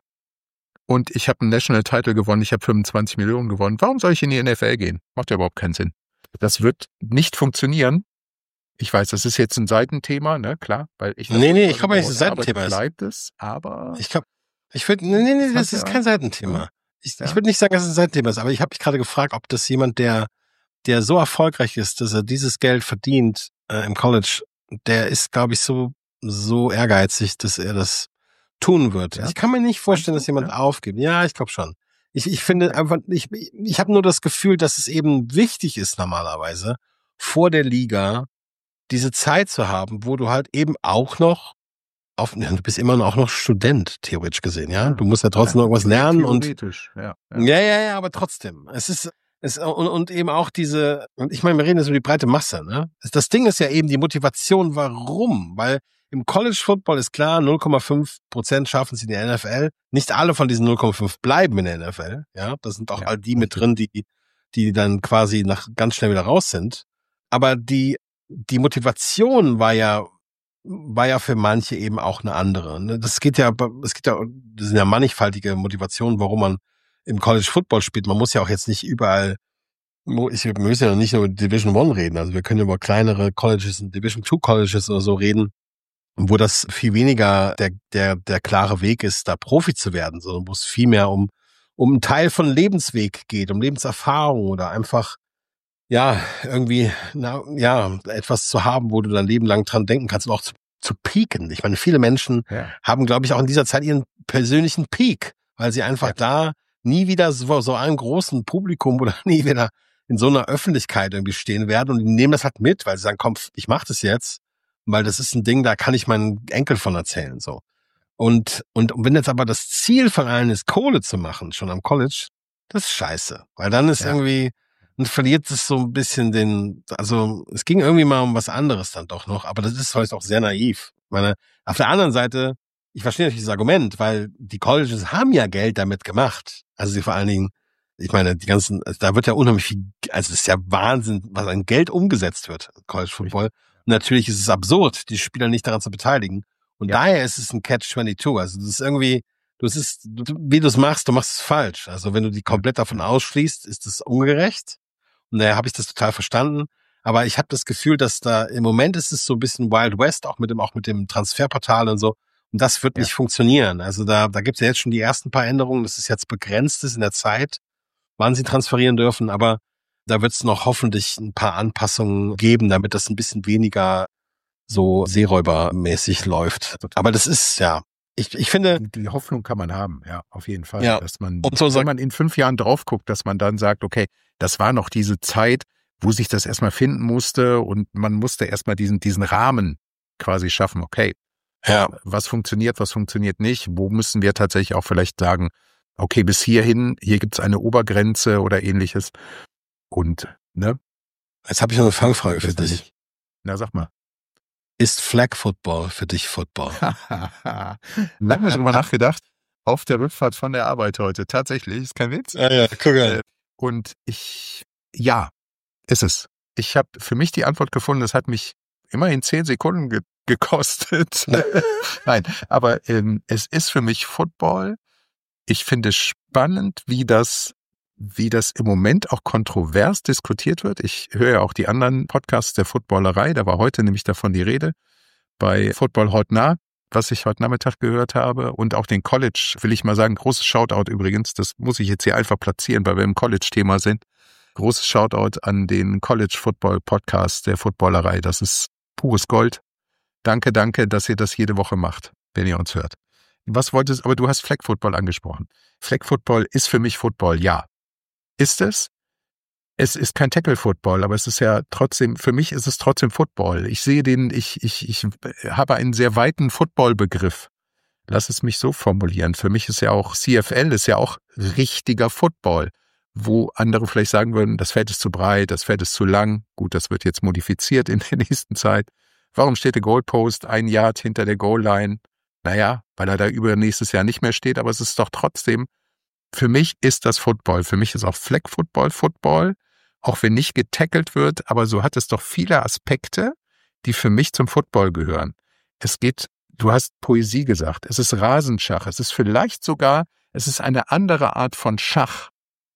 und ich habe einen National Title gewonnen, ich habe fünfundzwanzig Millionen gewonnen. Warum soll ich in die N F L gehen? Macht ja überhaupt keinen Sinn. Das wird nicht funktionieren. Ich weiß, das ist jetzt ein Seitenthema, ne, klar, weil ich... Nee, nee, ich glaube nicht, dass es ein Seitenthema ist. Bleibt es, aber... Ich glaube, ich würde, nee, nee, nee, das ist kein Seitenthema. Ich, ja. ich würde nicht sagen, dass es ein Seitenthema ist, aber ich habe mich gerade gefragt, ob das jemand, der, der so erfolgreich ist, dass er dieses Geld verdient äh, im College, der ist, glaube ich, so, so ehrgeizig, dass er das tun wird. Ja. Ich kann mir nicht vorstellen, dass jemand ja. aufgibt. Ja, ich glaube schon. Ich, ich finde einfach, ich, ich habe nur das Gefühl, dass es eben wichtig ist normalerweise, vor der Liga diese Zeit zu haben, wo du halt eben auch noch auf, du bist immer noch, auch noch Student, theoretisch gesehen, ja. Du musst ja trotzdem ja, irgendwas lernen und, ja, ja. ja, ja, ja, aber trotzdem. Es ist, es, und, und eben auch diese, und ich meine, wir reden jetzt über die breite Masse, ne. Das Ding ist ja eben die Motivation, warum? Weil im College Football ist klar, null Komma fünf Prozent schaffen sie in der N F L. Nicht alle von diesen null Komma fünf bleiben in der N F L, ja. Da sind auch ja, all die mit drin, die, die dann quasi nach, ganz schnell wieder raus sind. Aber die, die Motivation war ja, war ja für manche eben auch eine andere. Das geht ja, es geht ja, das sind ja mannigfaltige Motivationen, warum man im College Football spielt. Man muss ja auch jetzt nicht überall, ich, wir müssen ja nicht nur über Division One reden. Also wir können über kleinere Colleges und Division Two Colleges oder so reden, wo das viel weniger der, der, der klare Weg ist, da Profi zu werden, sondern wo es viel mehr um, um einen Teil von Lebensweg geht, um Lebenserfahrung oder einfach, ja, irgendwie, na, ja, etwas zu haben, wo du dein Leben lang dran denken kannst und auch zu, zu peaken. Ich meine, viele Menschen ja. haben, glaube ich, auch in dieser Zeit ihren persönlichen Peak, weil sie einfach ja. da nie wieder so, so einem großen Publikum oder nie wieder in so einer Öffentlichkeit irgendwie stehen werden und die nehmen das halt mit, weil sie sagen, komm, ich mach das jetzt, weil das ist ein Ding, da kann ich meinen Enkel von erzählen, so. Und, und, und wenn jetzt aber das Ziel von allen ist, Kohle zu machen, schon am College, das ist scheiße, weil dann ist ja. irgendwie, und verliert es so ein bisschen den, also es ging irgendwie mal um was anderes dann doch noch, aber das ist vielleicht auch sehr naiv. Ich meine, auf der anderen Seite, ich verstehe natürlich dieses Argument, weil die Colleges haben ja Geld damit gemacht. Also sie vor allen Dingen, ich meine, die ganzen, also da wird ja unheimlich viel, also es ist ja Wahnsinn, was an Geld umgesetzt wird, College Football. Und natürlich ist es absurd, die Spieler nicht daran zu beteiligen. Und ja. daher ist es ein Catch zweiundzwanzig. Also das ist irgendwie, du es ist, wie du es machst, du machst es falsch. Also wenn du die komplett davon ausschließt, ist es ungerecht. Und daher habe ich das total verstanden. Aber ich habe das Gefühl, dass da im Moment ist es so ein bisschen Wild West, auch mit dem, auch mit dem Transferportal und so. Und das wird ja. nicht funktionieren. Also da, da gibt es ja jetzt schon die ersten paar Änderungen. Das ist jetzt begrenzt ist in der Zeit, wann sie transferieren dürfen. Aber da wird es noch hoffentlich ein paar Anpassungen geben, damit das ein bisschen weniger so seeräubermäßig läuft. Aber das ist, ja, ich, ich finde... Die Hoffnung kann man haben, ja, auf jeden Fall. Ja. Dass man, und so wenn sagt, man in fünf Jahren drauf guckt, dass man dann sagt, okay, das war noch diese Zeit, wo sich das erstmal finden musste und man musste erstmal diesen, diesen Rahmen quasi schaffen. Okay, ja. was funktioniert, was funktioniert nicht? Wo müssen wir tatsächlich auch vielleicht sagen, okay, bis hierhin, hier gibt's eine Obergrenze oder ähnliches. Und, ne? Jetzt habe ich noch eine Fangfrage für dich. Nicht. Na, sag mal. Ist Flag Football für dich Football? Lange drüber nachgedacht. Auf der Rückfahrt von der Arbeit heute. Tatsächlich, ist kein Witz. Ja, ja, guck mal. Und ich, ja, ist es. Ich habe für mich die Antwort gefunden, das hat mich immerhin zehn Sekunden ge- gekostet. Nein, aber ähm, es ist für mich Football. Ich finde es spannend, wie das, wie das im Moment auch kontrovers diskutiert wird. Ich höre ja auch die anderen Podcasts der Footballerei. Da war heute nämlich davon die Rede bei Football hautnah, was ich heute Nachmittag gehört habe. Und auch den College, will ich mal sagen, großes Shoutout übrigens. Das muss ich jetzt hier einfach platzieren, weil wir im College-Thema sind. Großes Shoutout an den College Football Podcast der Footballerei. Das ist pures Gold. Danke, danke, dass ihr das jede Woche macht, wenn ihr uns hört. Was wolltest, aber du hast Flag Football angesprochen. Flag Football ist für mich Football, ja. Ist es? Es ist kein Tackle Football, aber es ist ja trotzdem, für mich ist es trotzdem Football. Ich sehe den, ich, ich, ich habe einen sehr weiten Football-Begriff. Lass es mich so formulieren. Für mich ist ja auch C F L ist ja auch richtiger Football, wo andere vielleicht sagen würden, das Feld ist zu breit, das Feld ist zu lang. Gut, das wird jetzt modifiziert in der nächsten Zeit. Warum steht der Goalpost ein Yard hinter der Goal-Line? Naja, weil er da über nächstes Jahr nicht mehr steht, aber es ist doch trotzdem, für mich ist das Football. Für mich ist auch Flag Football Football, auch wenn nicht getackelt wird, aber so hat es doch viele Aspekte, die für mich zum Football gehören. Es geht, du hast Poesie gesagt, es ist Rasenschach, es ist vielleicht sogar, es ist eine andere Art von Schach,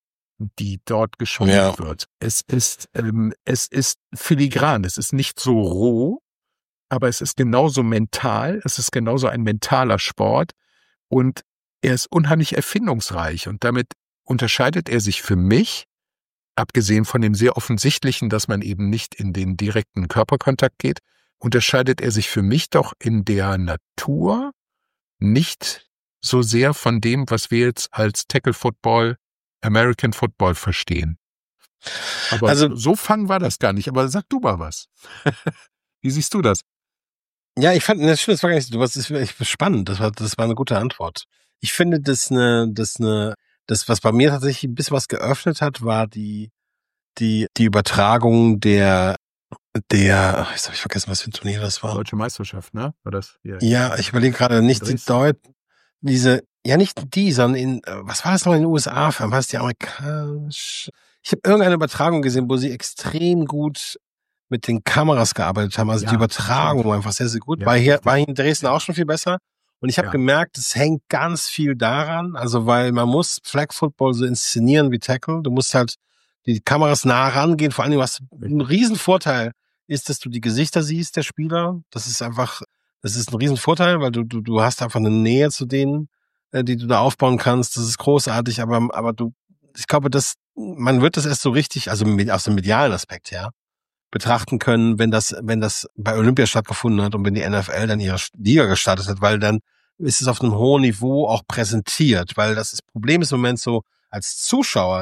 die dort gespielt ja. wird. Es ist, ähm, es ist filigran, es ist nicht so roh, aber es ist genauso mental, es ist genauso ein mentaler Sport und er ist unheimlich erfindungsreich und damit unterscheidet er sich für mich, abgesehen von dem sehr offensichtlichen, dass man eben nicht in den direkten Körperkontakt geht, unterscheidet er sich für mich doch in der Natur nicht so sehr von dem, was wir jetzt als Tackle Football, American Football verstehen. Aber also, so fangen war das gar nicht, aber sag du mal was. Wie siehst du das? Ja, ich fand, das stimmt, das war gar nicht so, du warst, das war echt spannend, das war, das war eine gute Antwort. Ich finde, das eine, das eine, das, was bei mir tatsächlich ein bisschen was geöffnet hat, war die, die, die Übertragung der, der, jetzt habe ich vergessen, was für ein Turnier das war. Deutsche Meisterschaft, ne? War das? Ja, ja, ich überlege gerade nicht die Deut, diese, ja nicht die, sondern in, was war das noch in den U S A? War das die amerikanische? Ich habe irgendeine Übertragung gesehen, wo sie extrem gut mit den Kameras gearbeitet haben. Also ja, die Übertragung war einfach sehr, sehr gut. Ja, war hier, war hier in Dresden auch schon viel besser. Und ich habe ja. gemerkt, es hängt ganz viel daran, also weil man muss Flag Football so inszenieren wie Tackle. Du musst halt die Kameras nah rangehen. Vor allem, du hast einen riesen Vorteil, ist, dass du die Gesichter siehst der Spieler. Das ist einfach, das ist ein riesen Vorteil, weil du, du, du hast einfach eine Nähe zu denen, die du da aufbauen kannst. Das ist großartig, aber, aber du, ich glaube, dass, man wird das erst so richtig, also aus dem medialen Aspekt her, betrachten können, wenn das, wenn das bei Olympia stattgefunden hat und wenn die N F L dann ihre Liga gestartet hat, weil dann ist es auf einem hohen Niveau auch präsentiert, weil das, das Problem ist im Moment so, als Zuschauer, ich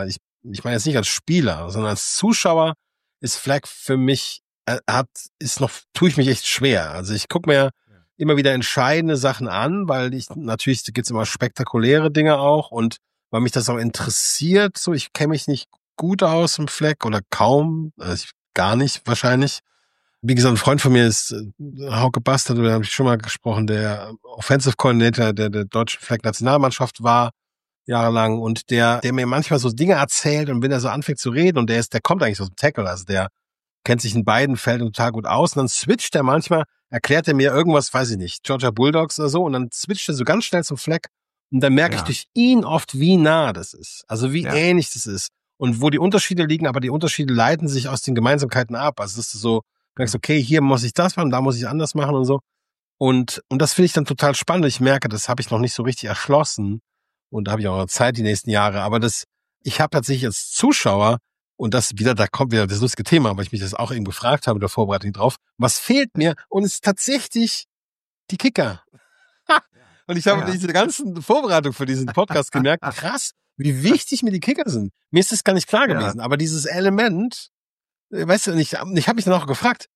ich meine jetzt nicht als Spieler, sondern als Zuschauer ist Flag für mich, äh, hat, ist noch, tue ich mich echt schwer. Also ich gucke mir immer wieder entscheidende Sachen an, weil ich, natürlich gibt's immer spektakuläre Dinge auch und weil mich das auch interessiert, so, ich kenne mich nicht gut aus im Flag oder kaum, also ich, gar nicht wahrscheinlich. Wie gesagt, ein Freund von mir ist äh, Hauke Bastard, da habe ich schon mal gesprochen, der Offensive Coordinator der, der deutschen Flag-Nationalmannschaft war, jahrelang, und der, der mir manchmal so Dinge erzählt und wenn er so anfängt zu reden und der ist, der kommt eigentlich aus dem Tackle, also der kennt sich in beiden Feldern total gut aus und dann switcht er manchmal, erklärt er mir irgendwas, weiß ich nicht, Georgia Bulldogs oder so und dann switcht er so ganz schnell zum Flag und dann merke ja. ich durch ihn oft, wie nah das ist, also wie ja. ähnlich das ist und wo die Unterschiede liegen, aber die Unterschiede leiten sich aus den Gemeinsamkeiten ab, also es ist so, du merkst, okay, hier muss ich das machen, da muss ich anders machen und so und und das finde ich dann total spannend, ich merke, das habe ich noch nicht so richtig erschlossen und da habe ich auch noch Zeit die nächsten Jahre, aber das, ich habe tatsächlich als Zuschauer und das wieder, da kommt wieder das lustige Thema, weil ich mich das auch eben gefragt habe in der Vorbereitung drauf. Was fehlt mir? Und es ist tatsächlich die Kicker. Und ich habe ja. diese ganzen Vorbereitung für diesen Podcast gemerkt, krass, wie wichtig mir die Kicker sind. Mir ist das gar nicht klar gewesen. Ja. Aber dieses Element, weißt du, ich, ich habe mich dann auch gefragt,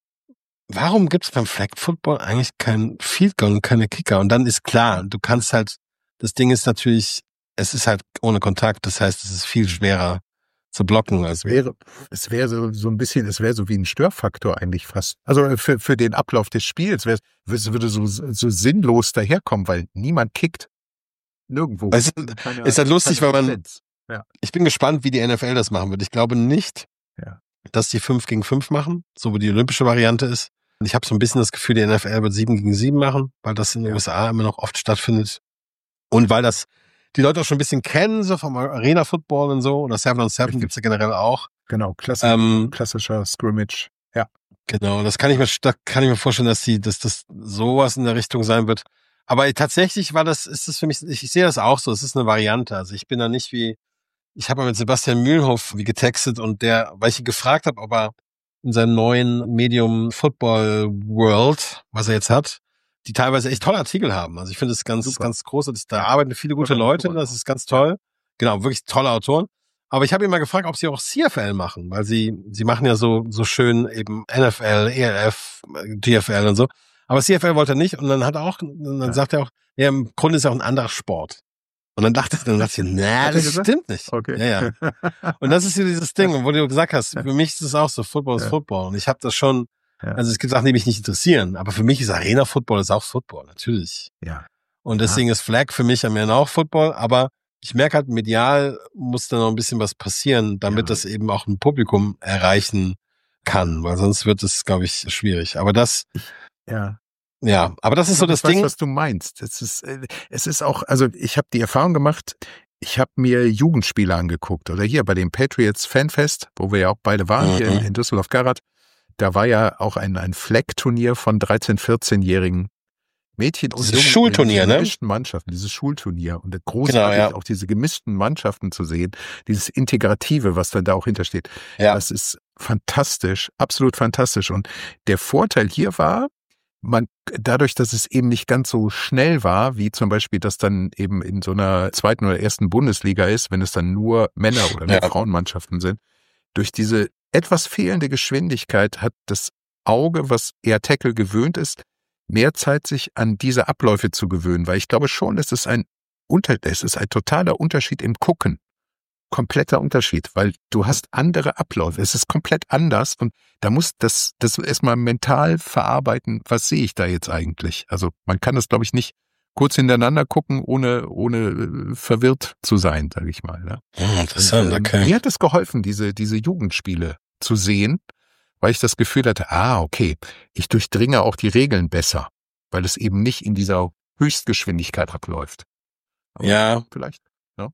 warum gibt es beim Flag Football eigentlich kein Field Goal und keine Kicker? Und dann ist klar, du kannst halt, das Ding ist natürlich, es ist halt ohne Kontakt, das heißt, es ist viel schwerer zu blocken. Also es wäre, es wäre so, so ein bisschen, es wäre so wie ein Störfaktor eigentlich fast. Also für, für den Ablauf des Spiels wäre es würde so, so sinnlos daherkommen, weil niemand kickt. Nirgendwo. Es ist, keine, ist halt lustig, weil man, ja. ich bin gespannt, wie die N F L das machen wird. Ich glaube nicht, ja. dass die fünf gegen fünf machen, so wie die olympische Variante ist. Und ich habe so ein bisschen das Gefühl, die N F L wird sieben gegen sieben machen, weil das in den ja. U S A immer noch oft stattfindet. Und weil das die Leute auch schon ein bisschen kennen, so vom Arena-Football und so, oder Seven on Seven gibt's ja generell auch. Genau, klassisch, ähm, klassischer Scrimmage, ja. Genau, das kann ich mir, da kann ich mir vorstellen, dass die, dass das sowas in der Richtung sein wird. Aber tatsächlich war das, ist das für mich, ich, ich sehe das auch so, es ist eine Variante. Also ich bin da nicht wie, ich habe mit Sebastian Mühlenhoff wie getextet und der, weil ich ihn gefragt habe, ob er in seinem neuen Medium Football World, was er jetzt hat, die teilweise echt tolle Artikel haben. Also ich finde es ganz, super. ganz großartig. Da arbeiten viele gute Leute, das ist ganz toll. Genau, wirklich tolle Autoren. Aber ich habe ihn mal gefragt, ob sie auch C F L machen, weil sie, sie machen ja so, so schön eben N F L, E L F, G F L und so. Aber C F L wollte er nicht und dann hat er auch, und dann ja. sagt er auch, ja, im Grunde ist er auch ein anderer Sport. Und dann dachte ich, dann dachte ich, na, das stimmt nicht. Okay. Ja, ja. Und das ist hier dieses Ding, wo du gesagt hast, für mich ist es auch so, Football ist ja. Football. Und ich habe das schon, ja. also es gibt Sachen, die mich nicht interessieren, aber für mich ist Arena-Football ist auch Football, natürlich. Ja. Und deswegen ja. ist Flag für mich am Ende auch Football, aber ich merke halt, medial muss da noch ein bisschen was passieren, damit ja. das eben auch ein Publikum erreichen kann, weil sonst wird es, glaube ich, schwierig. Aber das, ja. Ja, aber das ist so das ich weiß, Ding. Was du meinst. Es ist, es ist auch, also ich habe die Erfahrung gemacht, ich habe mir Jugendspiele angeguckt oder hier bei dem Patriots Fanfest, wo wir ja auch beide waren, mhm. hier in, in Düsseldorf-Garat, da war ja auch ein, ein Flag-Turnier von dreizehn-, vierzehnjährigen Mädchen. Dieses und Schulturnier, ne? Gemischten Mannschaften, dieses Schulturnier und großartig genau, ja. auch diese gemischten Mannschaften zu sehen, dieses Integrative, was dann da auch hintersteht. Ja. Das ist fantastisch, absolut fantastisch. Und der Vorteil hier war, man, dadurch, dass es eben nicht ganz so schnell war, wie zum Beispiel das dann eben in so einer zweiten oder ersten Bundesliga ist, wenn es dann nur Männer- oder nur ja. Frauenmannschaften sind, durch diese etwas fehlende Geschwindigkeit hat das Auge, was eher Tackle gewöhnt ist, mehr Zeit, sich an diese Abläufe zu gewöhnen, weil ich glaube schon, es ist ein Unter, es ist ein totaler Unterschied im Gucken. Kompletter Unterschied, weil du hast andere Abläufe. Es ist komplett anders und da muss das, das erstmal mental verarbeiten, was sehe ich da jetzt eigentlich? Also man kann das, glaube ich, nicht kurz hintereinander gucken, ohne, ohne verwirrt zu sein, sage ich mal. Ne? Oh, interessant, und, okay. Mir hat es geholfen, diese, diese Jugendspiele zu sehen, weil ich das Gefühl hatte, ah, okay, ich durchdringe auch die Regeln besser, weil es eben nicht in dieser Höchstgeschwindigkeit abläuft. Aber ja. Vielleicht.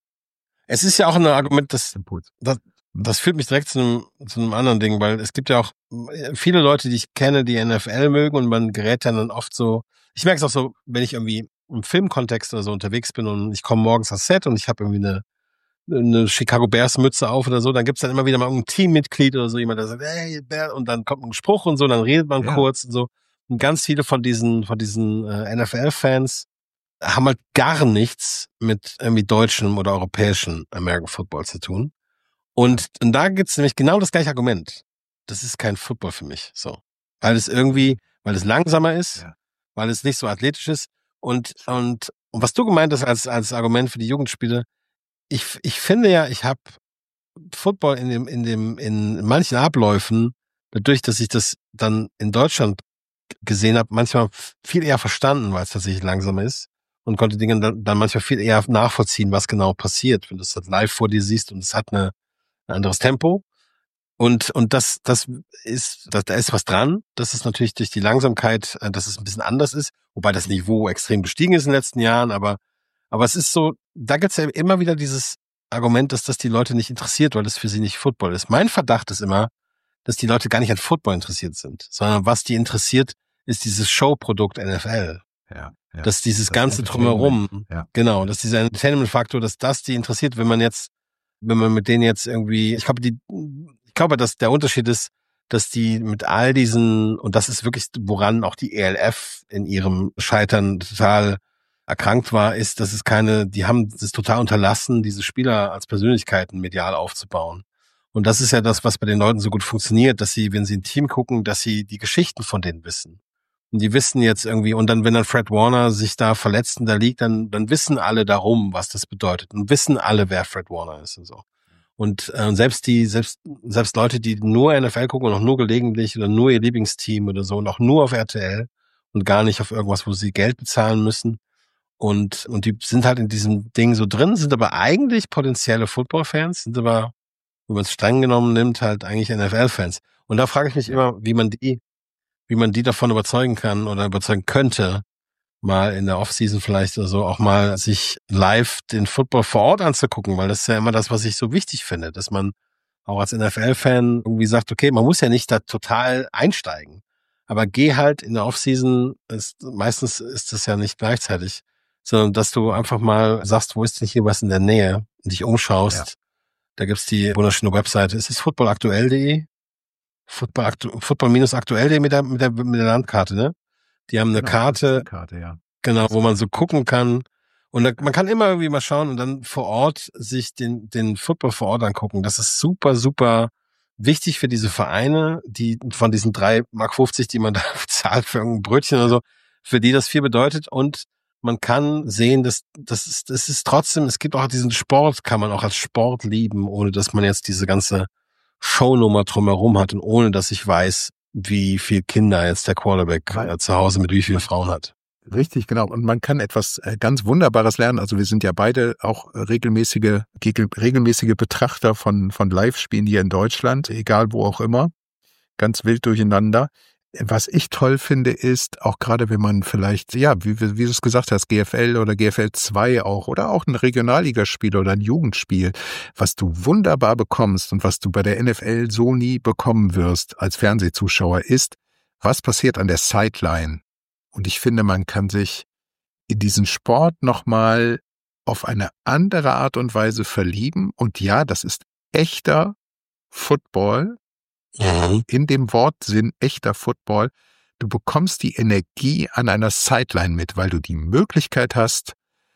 Es ist ja auch ein Argument, das, das, das führt mich direkt zu einem, zu einem anderen Ding, weil es gibt ja auch viele Leute, die ich kenne, die N F L mögen und man gerät dann oft so, ich merke es auch so, wenn ich irgendwie im Filmkontext oder so unterwegs bin und ich komme morgens ans Set und ich habe irgendwie eine, eine Chicago Bears Mütze auf oder so, dann gibt's dann immer wieder mal ein Teammitglied oder so, jemand, der sagt, hey, Bear, und dann kommt ein Spruch und so, dann redet man ja. kurz und so. Und ganz viele von diesen, von diesen äh, N F L-Fans haben halt gar nichts mit irgendwie deutschem oder europäischen American Football zu tun. Und, und da gibt's nämlich genau das gleiche Argument. Das ist kein Football für mich, so. Weil es irgendwie, weil es langsamer ist, ja. weil es nicht so athletisch ist. Und, und, und was du gemeint hast als, als Argument für die Jugendspiele, ich, ich finde ja, ich habe Football in dem, in dem, in manchen Abläufen, dadurch, dass ich das dann in Deutschland gesehen habe, manchmal viel eher verstanden, weil es tatsächlich langsamer ist und konnte Dinge dann, dann manchmal viel eher nachvollziehen, was genau passiert, wenn du es halt live vor dir siehst und es hat eine, ein anderes Tempo. Und, und das, das ist, da, da ist was dran. Das ist natürlich durch die Langsamkeit, dass es ein bisschen anders ist, wobei das Niveau extrem gestiegen ist in den letzten Jahren, aber, aber es ist so, da gibt's ja immer wieder dieses Argument, dass das die Leute nicht interessiert, weil das für sie nicht Football ist. Mein Verdacht ist immer, dass die Leute gar nicht an Football interessiert sind, sondern was die interessiert, ist dieses Showprodukt N F L. Ja, ja. Dass dieses das ganze Drumherum, ja. genau, dass dieser Entertainment-Faktor, dass das die interessiert, wenn man jetzt, wenn man mit denen jetzt irgendwie, ich glaube, die, ich glaube, dass der Unterschied ist, dass die mit all diesen, und das ist wirklich, woran auch die E L F in ihrem Scheitern total erkrankt war, ist, dass es keine, die haben es total unterlassen, diese Spieler als Persönlichkeiten medial aufzubauen. Und das ist ja das, was bei den Leuten so gut funktioniert, dass sie, wenn sie ein Team gucken, dass sie die Geschichten von denen wissen. Und die wissen jetzt irgendwie, und dann, wenn dann Fred Warner sich da verletzt und da liegt, dann, dann wissen alle darum, was das bedeutet. Und wissen alle, wer Fred Warner ist und so. Und äh, selbst die, selbst, selbst Leute, die nur N F L gucken und auch nur gelegentlich oder nur ihr Lieblingsteam oder so und auch nur auf R T L und gar nicht auf irgendwas, wo sie Geld bezahlen müssen. Und, und die sind halt in diesem Ding so drin, sind aber eigentlich potenzielle Football-Fans, sind aber, wenn man es streng genommen nimmt, halt eigentlich N F L-Fans. Und da frage ich mich immer, wie man die, wie man die davon überzeugen kann oder überzeugen könnte, mal in der Offseason vielleicht oder so auch mal sich live den Football vor Ort anzugucken, weil das ist ja immer das, was ich so wichtig finde, dass man auch als N F L-Fan irgendwie sagt, okay, man muss ja nicht da total einsteigen, aber geh halt in der Offseason, ist, meistens ist das ja nicht gleichzeitig, sondern dass du einfach mal sagst, wo ist denn hier was in der Nähe und dich umschaust. Ja. Da gibt's die wunderschöne Webseite. Es ist footballaktuell punkt de. Football, Football-aktuell punkt de mit der, mit der, mit der Landkarte, ne? Die haben eine genau, Karte, eine Karte ja. genau, wo man so gucken kann. Und da, man kann immer irgendwie mal schauen und dann vor Ort sich den, den Football vor Ort angucken. Das ist super, super wichtig für diese Vereine, die von diesen drei Mark fünfzig, die man da bezahlt für irgendein Brötchen oder so, für die das viel bedeutet. Und man kann sehen, dass das ist, das ist trotzdem, es gibt auch diesen Sport, kann man auch als Sport lieben, ohne dass man jetzt diese ganze Shownummer drumherum hat und ohne dass ich weiß, wie viel Kinder jetzt der Quarterback äh, zu Hause mit wie vielen Frauen hat. Richtig, genau. Und man kann etwas ganz Wunderbares lernen. Also wir sind ja beide auch regelmäßige, regelmäßige Betrachter von, von Live-Spielen hier in Deutschland, egal wo auch immer. Ganz wild durcheinander. Was ich toll finde, ist, auch gerade wenn man vielleicht, ja, wie, wie du es gesagt hast, G F L oder G F L zwei auch, oder auch ein Regionalligaspiel oder ein Jugendspiel, was du wunderbar bekommst und was du bei der N F L so nie bekommen wirst als Fernsehzuschauer, ist, was passiert an der Sideline. Und ich finde, man kann sich in diesen Sport nochmal auf eine andere Art und Weise verlieben. Und ja, das ist echter Football. Mhm. In dem Wortsinn echter Football. Du bekommst die Energie an einer Sideline mit, weil du die Möglichkeit hast,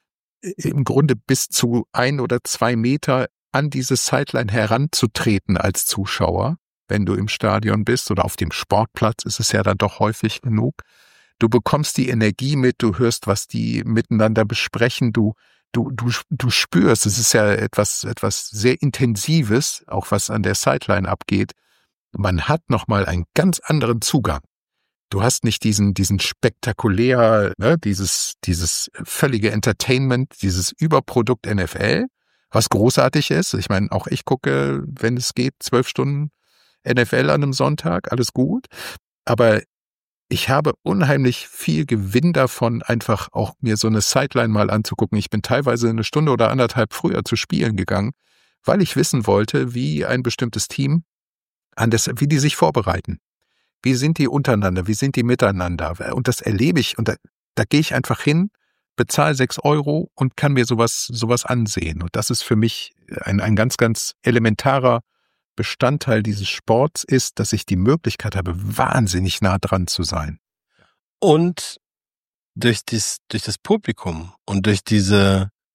im Grunde bis zu ein oder zwei Meter an diese Sideline heranzutreten als Zuschauer, wenn du im Stadion bist oder auf dem Sportplatz ist es ja dann doch häufig genug. Du bekommst die Energie mit, du hörst, was die miteinander besprechen, du Du, du, du spürst, es ist ja etwas, etwas sehr Intensives, auch was an der Sideline abgeht. Man hat nochmal einen ganz anderen Zugang. Du hast nicht diesen, diesen spektakulär, ne, dieses, dieses völlige Entertainment, dieses Überprodukt N F L, was großartig ist. Ich meine, auch ich gucke, wenn es geht, zwölf Stunden N F L an einem Sonntag, alles gut. Aber ich habe unheimlich viel Gewinn davon, einfach auch mir so eine Sideline mal anzugucken. Ich bin teilweise eine Stunde oder anderthalb früher zu spielen gegangen, weil ich wissen wollte, wie ein bestimmtes Team an das, wie die sich vorbereiten. Wie sind die untereinander? Wie sind die miteinander? Und das erlebe ich und da, da gehe ich einfach hin, bezahle sechs Euro und kann mir sowas, sowas ansehen. Und das ist für mich ein, ein ganz, ganz elementarer Bestandteil dieses Sports ist, dass ich die Möglichkeit habe, wahnsinnig nah dran zu sein. Und durch, dies, durch das Publikum und durch diese,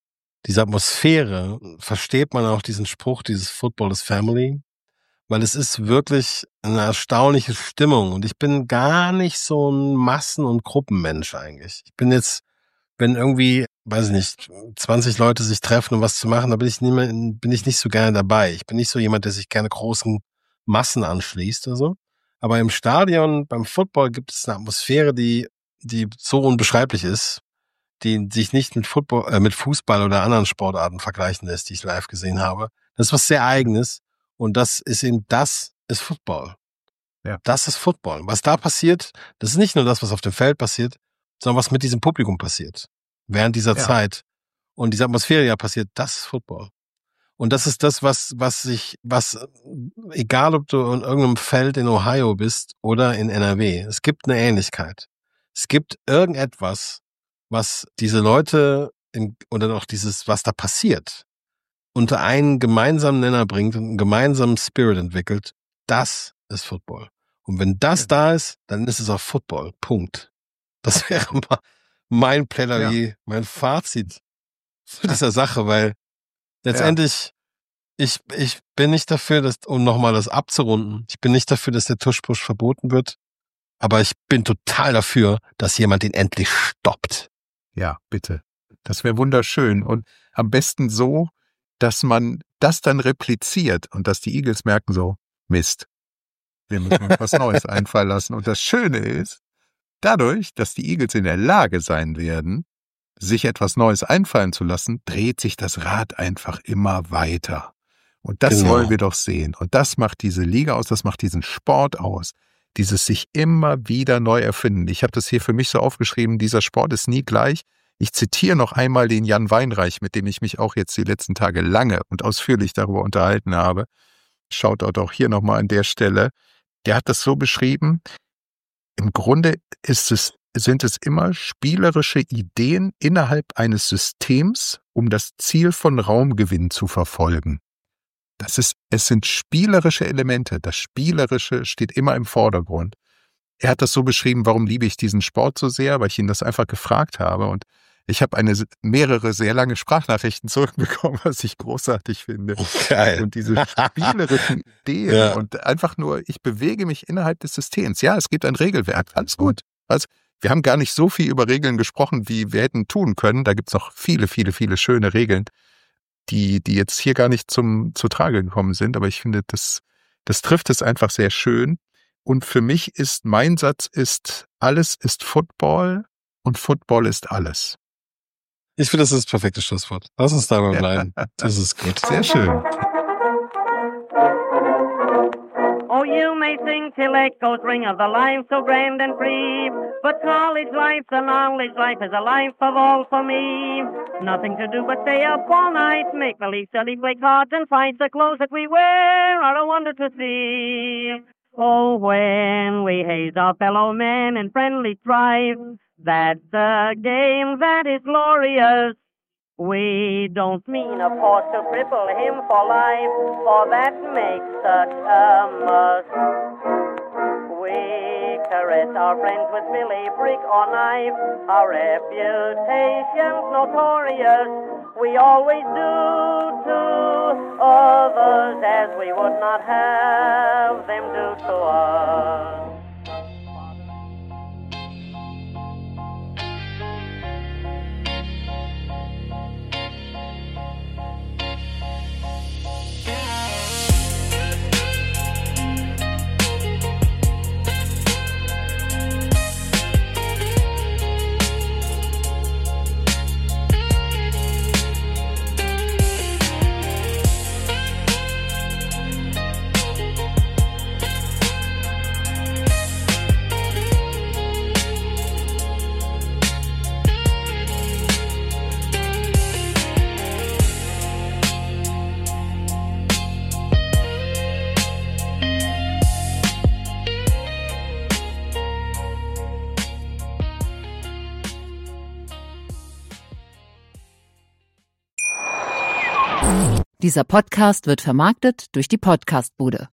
diese Atmosphäre, versteht man auch diesen Spruch, dieses Football is Family, weil es ist wirklich eine erstaunliche Stimmung und ich bin gar nicht so ein Massen- und Gruppenmensch eigentlich. Ich bin jetzt, wenn irgendwie, weiß ich nicht, zwanzig Leute sich treffen, um was zu machen, da bin ich nicht mehr, bin ich nicht so gerne dabei. Ich bin nicht so jemand, der sich gerne großen Massen anschließt oder so. Aber im Stadion, beim Football gibt es eine Atmosphäre, die, die so unbeschreiblich ist, die sich nicht mit Football, äh, mit Fußball oder anderen Sportarten vergleichen lässt, die ich live gesehen habe. Das ist was sehr Eigenes und das ist eben, das ist Football. Ja. Das ist Football. Was da passiert, das ist nicht nur das, was auf dem Feld passiert, sondern was mit diesem Publikum passiert. Während dieser Ja. Zeit. Und diese Atmosphäre ja passiert, das ist Football. Und das ist das, was, was sich, was, egal ob du in irgendeinem Feld in Ohio bist oder in N R W, es gibt eine Ähnlichkeit. Es gibt irgendetwas, was diese Leute im, oder auch dieses, was da passiert, unter einen gemeinsamen Nenner bringt und einen gemeinsamen Spirit entwickelt. Das ist Football. Und wenn das ja. da ist, dann ist es auch Football. Punkt. Das wäre mal mein Plädoyer, ja. mein Fazit zu dieser Sache, weil letztendlich, ja. ich, ich bin nicht dafür, dass, um nochmal das abzurunden, ich bin nicht dafür, dass der Tuschpush verboten wird, aber ich bin total dafür, dass jemand ihn endlich stoppt. Ja, bitte. Das wäre wunderschön und am besten so, dass man das dann repliziert und dass die Eagles merken so, Mist, wir müssen uns was Neues einfallen lassen. Und das Schöne ist, dadurch, dass die Eagles in der Lage sein werden, sich etwas Neues einfallen zu lassen, dreht sich das Rad einfach immer weiter. Und das genau. wollen wir doch sehen. Und das macht diese Liga aus, das macht diesen Sport aus. Dieses sich immer wieder neu erfinden. Ich habe das hier für mich so aufgeschrieben, dieser Sport ist nie gleich. Ich zitiere noch einmal den Jan Weinreich, mit dem ich mich auch jetzt die letzten Tage lange und ausführlich darüber unterhalten habe. Shoutout auch hier nochmal an der Stelle. Der hat das so beschrieben, im Grunde ist es, sind es immer spielerische Ideen innerhalb eines Systems, um das Ziel von Raumgewinn zu verfolgen. Das ist, es sind spielerische Elemente. Das Spielerische steht immer im Vordergrund. Er hat das so beschrieben, warum liebe ich diesen Sport so sehr, weil ich ihn das einfach gefragt habe. Und ich habe eine mehrere sehr lange Sprachnachrichten zurückbekommen, was ich großartig finde. Geil. Und diese spielerischen Ideen ja. und einfach nur, ich bewege mich innerhalb des Systems. Ja, es gibt ein Regelwerk, alles gut. Also wir haben gar nicht so viel über Regeln gesprochen, wie wir hätten tun können. Da gibt's noch viele, viele, viele schöne Regeln, die die jetzt hier gar nicht zum zu Trage gekommen sind. Aber ich finde, das das trifft es einfach sehr schön. Und für mich ist, mein Satz ist, alles ist Football und Football ist alles. Ich finde, das ist das perfekte Schlusswort. Lass uns dabei bleiben. Das ist gut. Sehr schön. Oh, you may sing till echoes ring of the life so grand and free, but college life, the knowledge life is a life of all for me. Nothing to do but stay up all night, make believe, study, play cards and fight. The clothes that we wear are a wonder to see. Oh, when we haze our fellow men in friendly strife, that's a game that is glorious. We don't mean, of course, to cripple him for life, for that makes such a must. We caress our friends with billy, brick, or knife, our reputation's notorious. We always do to others as we would not have them do to us. Dieser Podcast wird vermarktet durch die Podcastbude.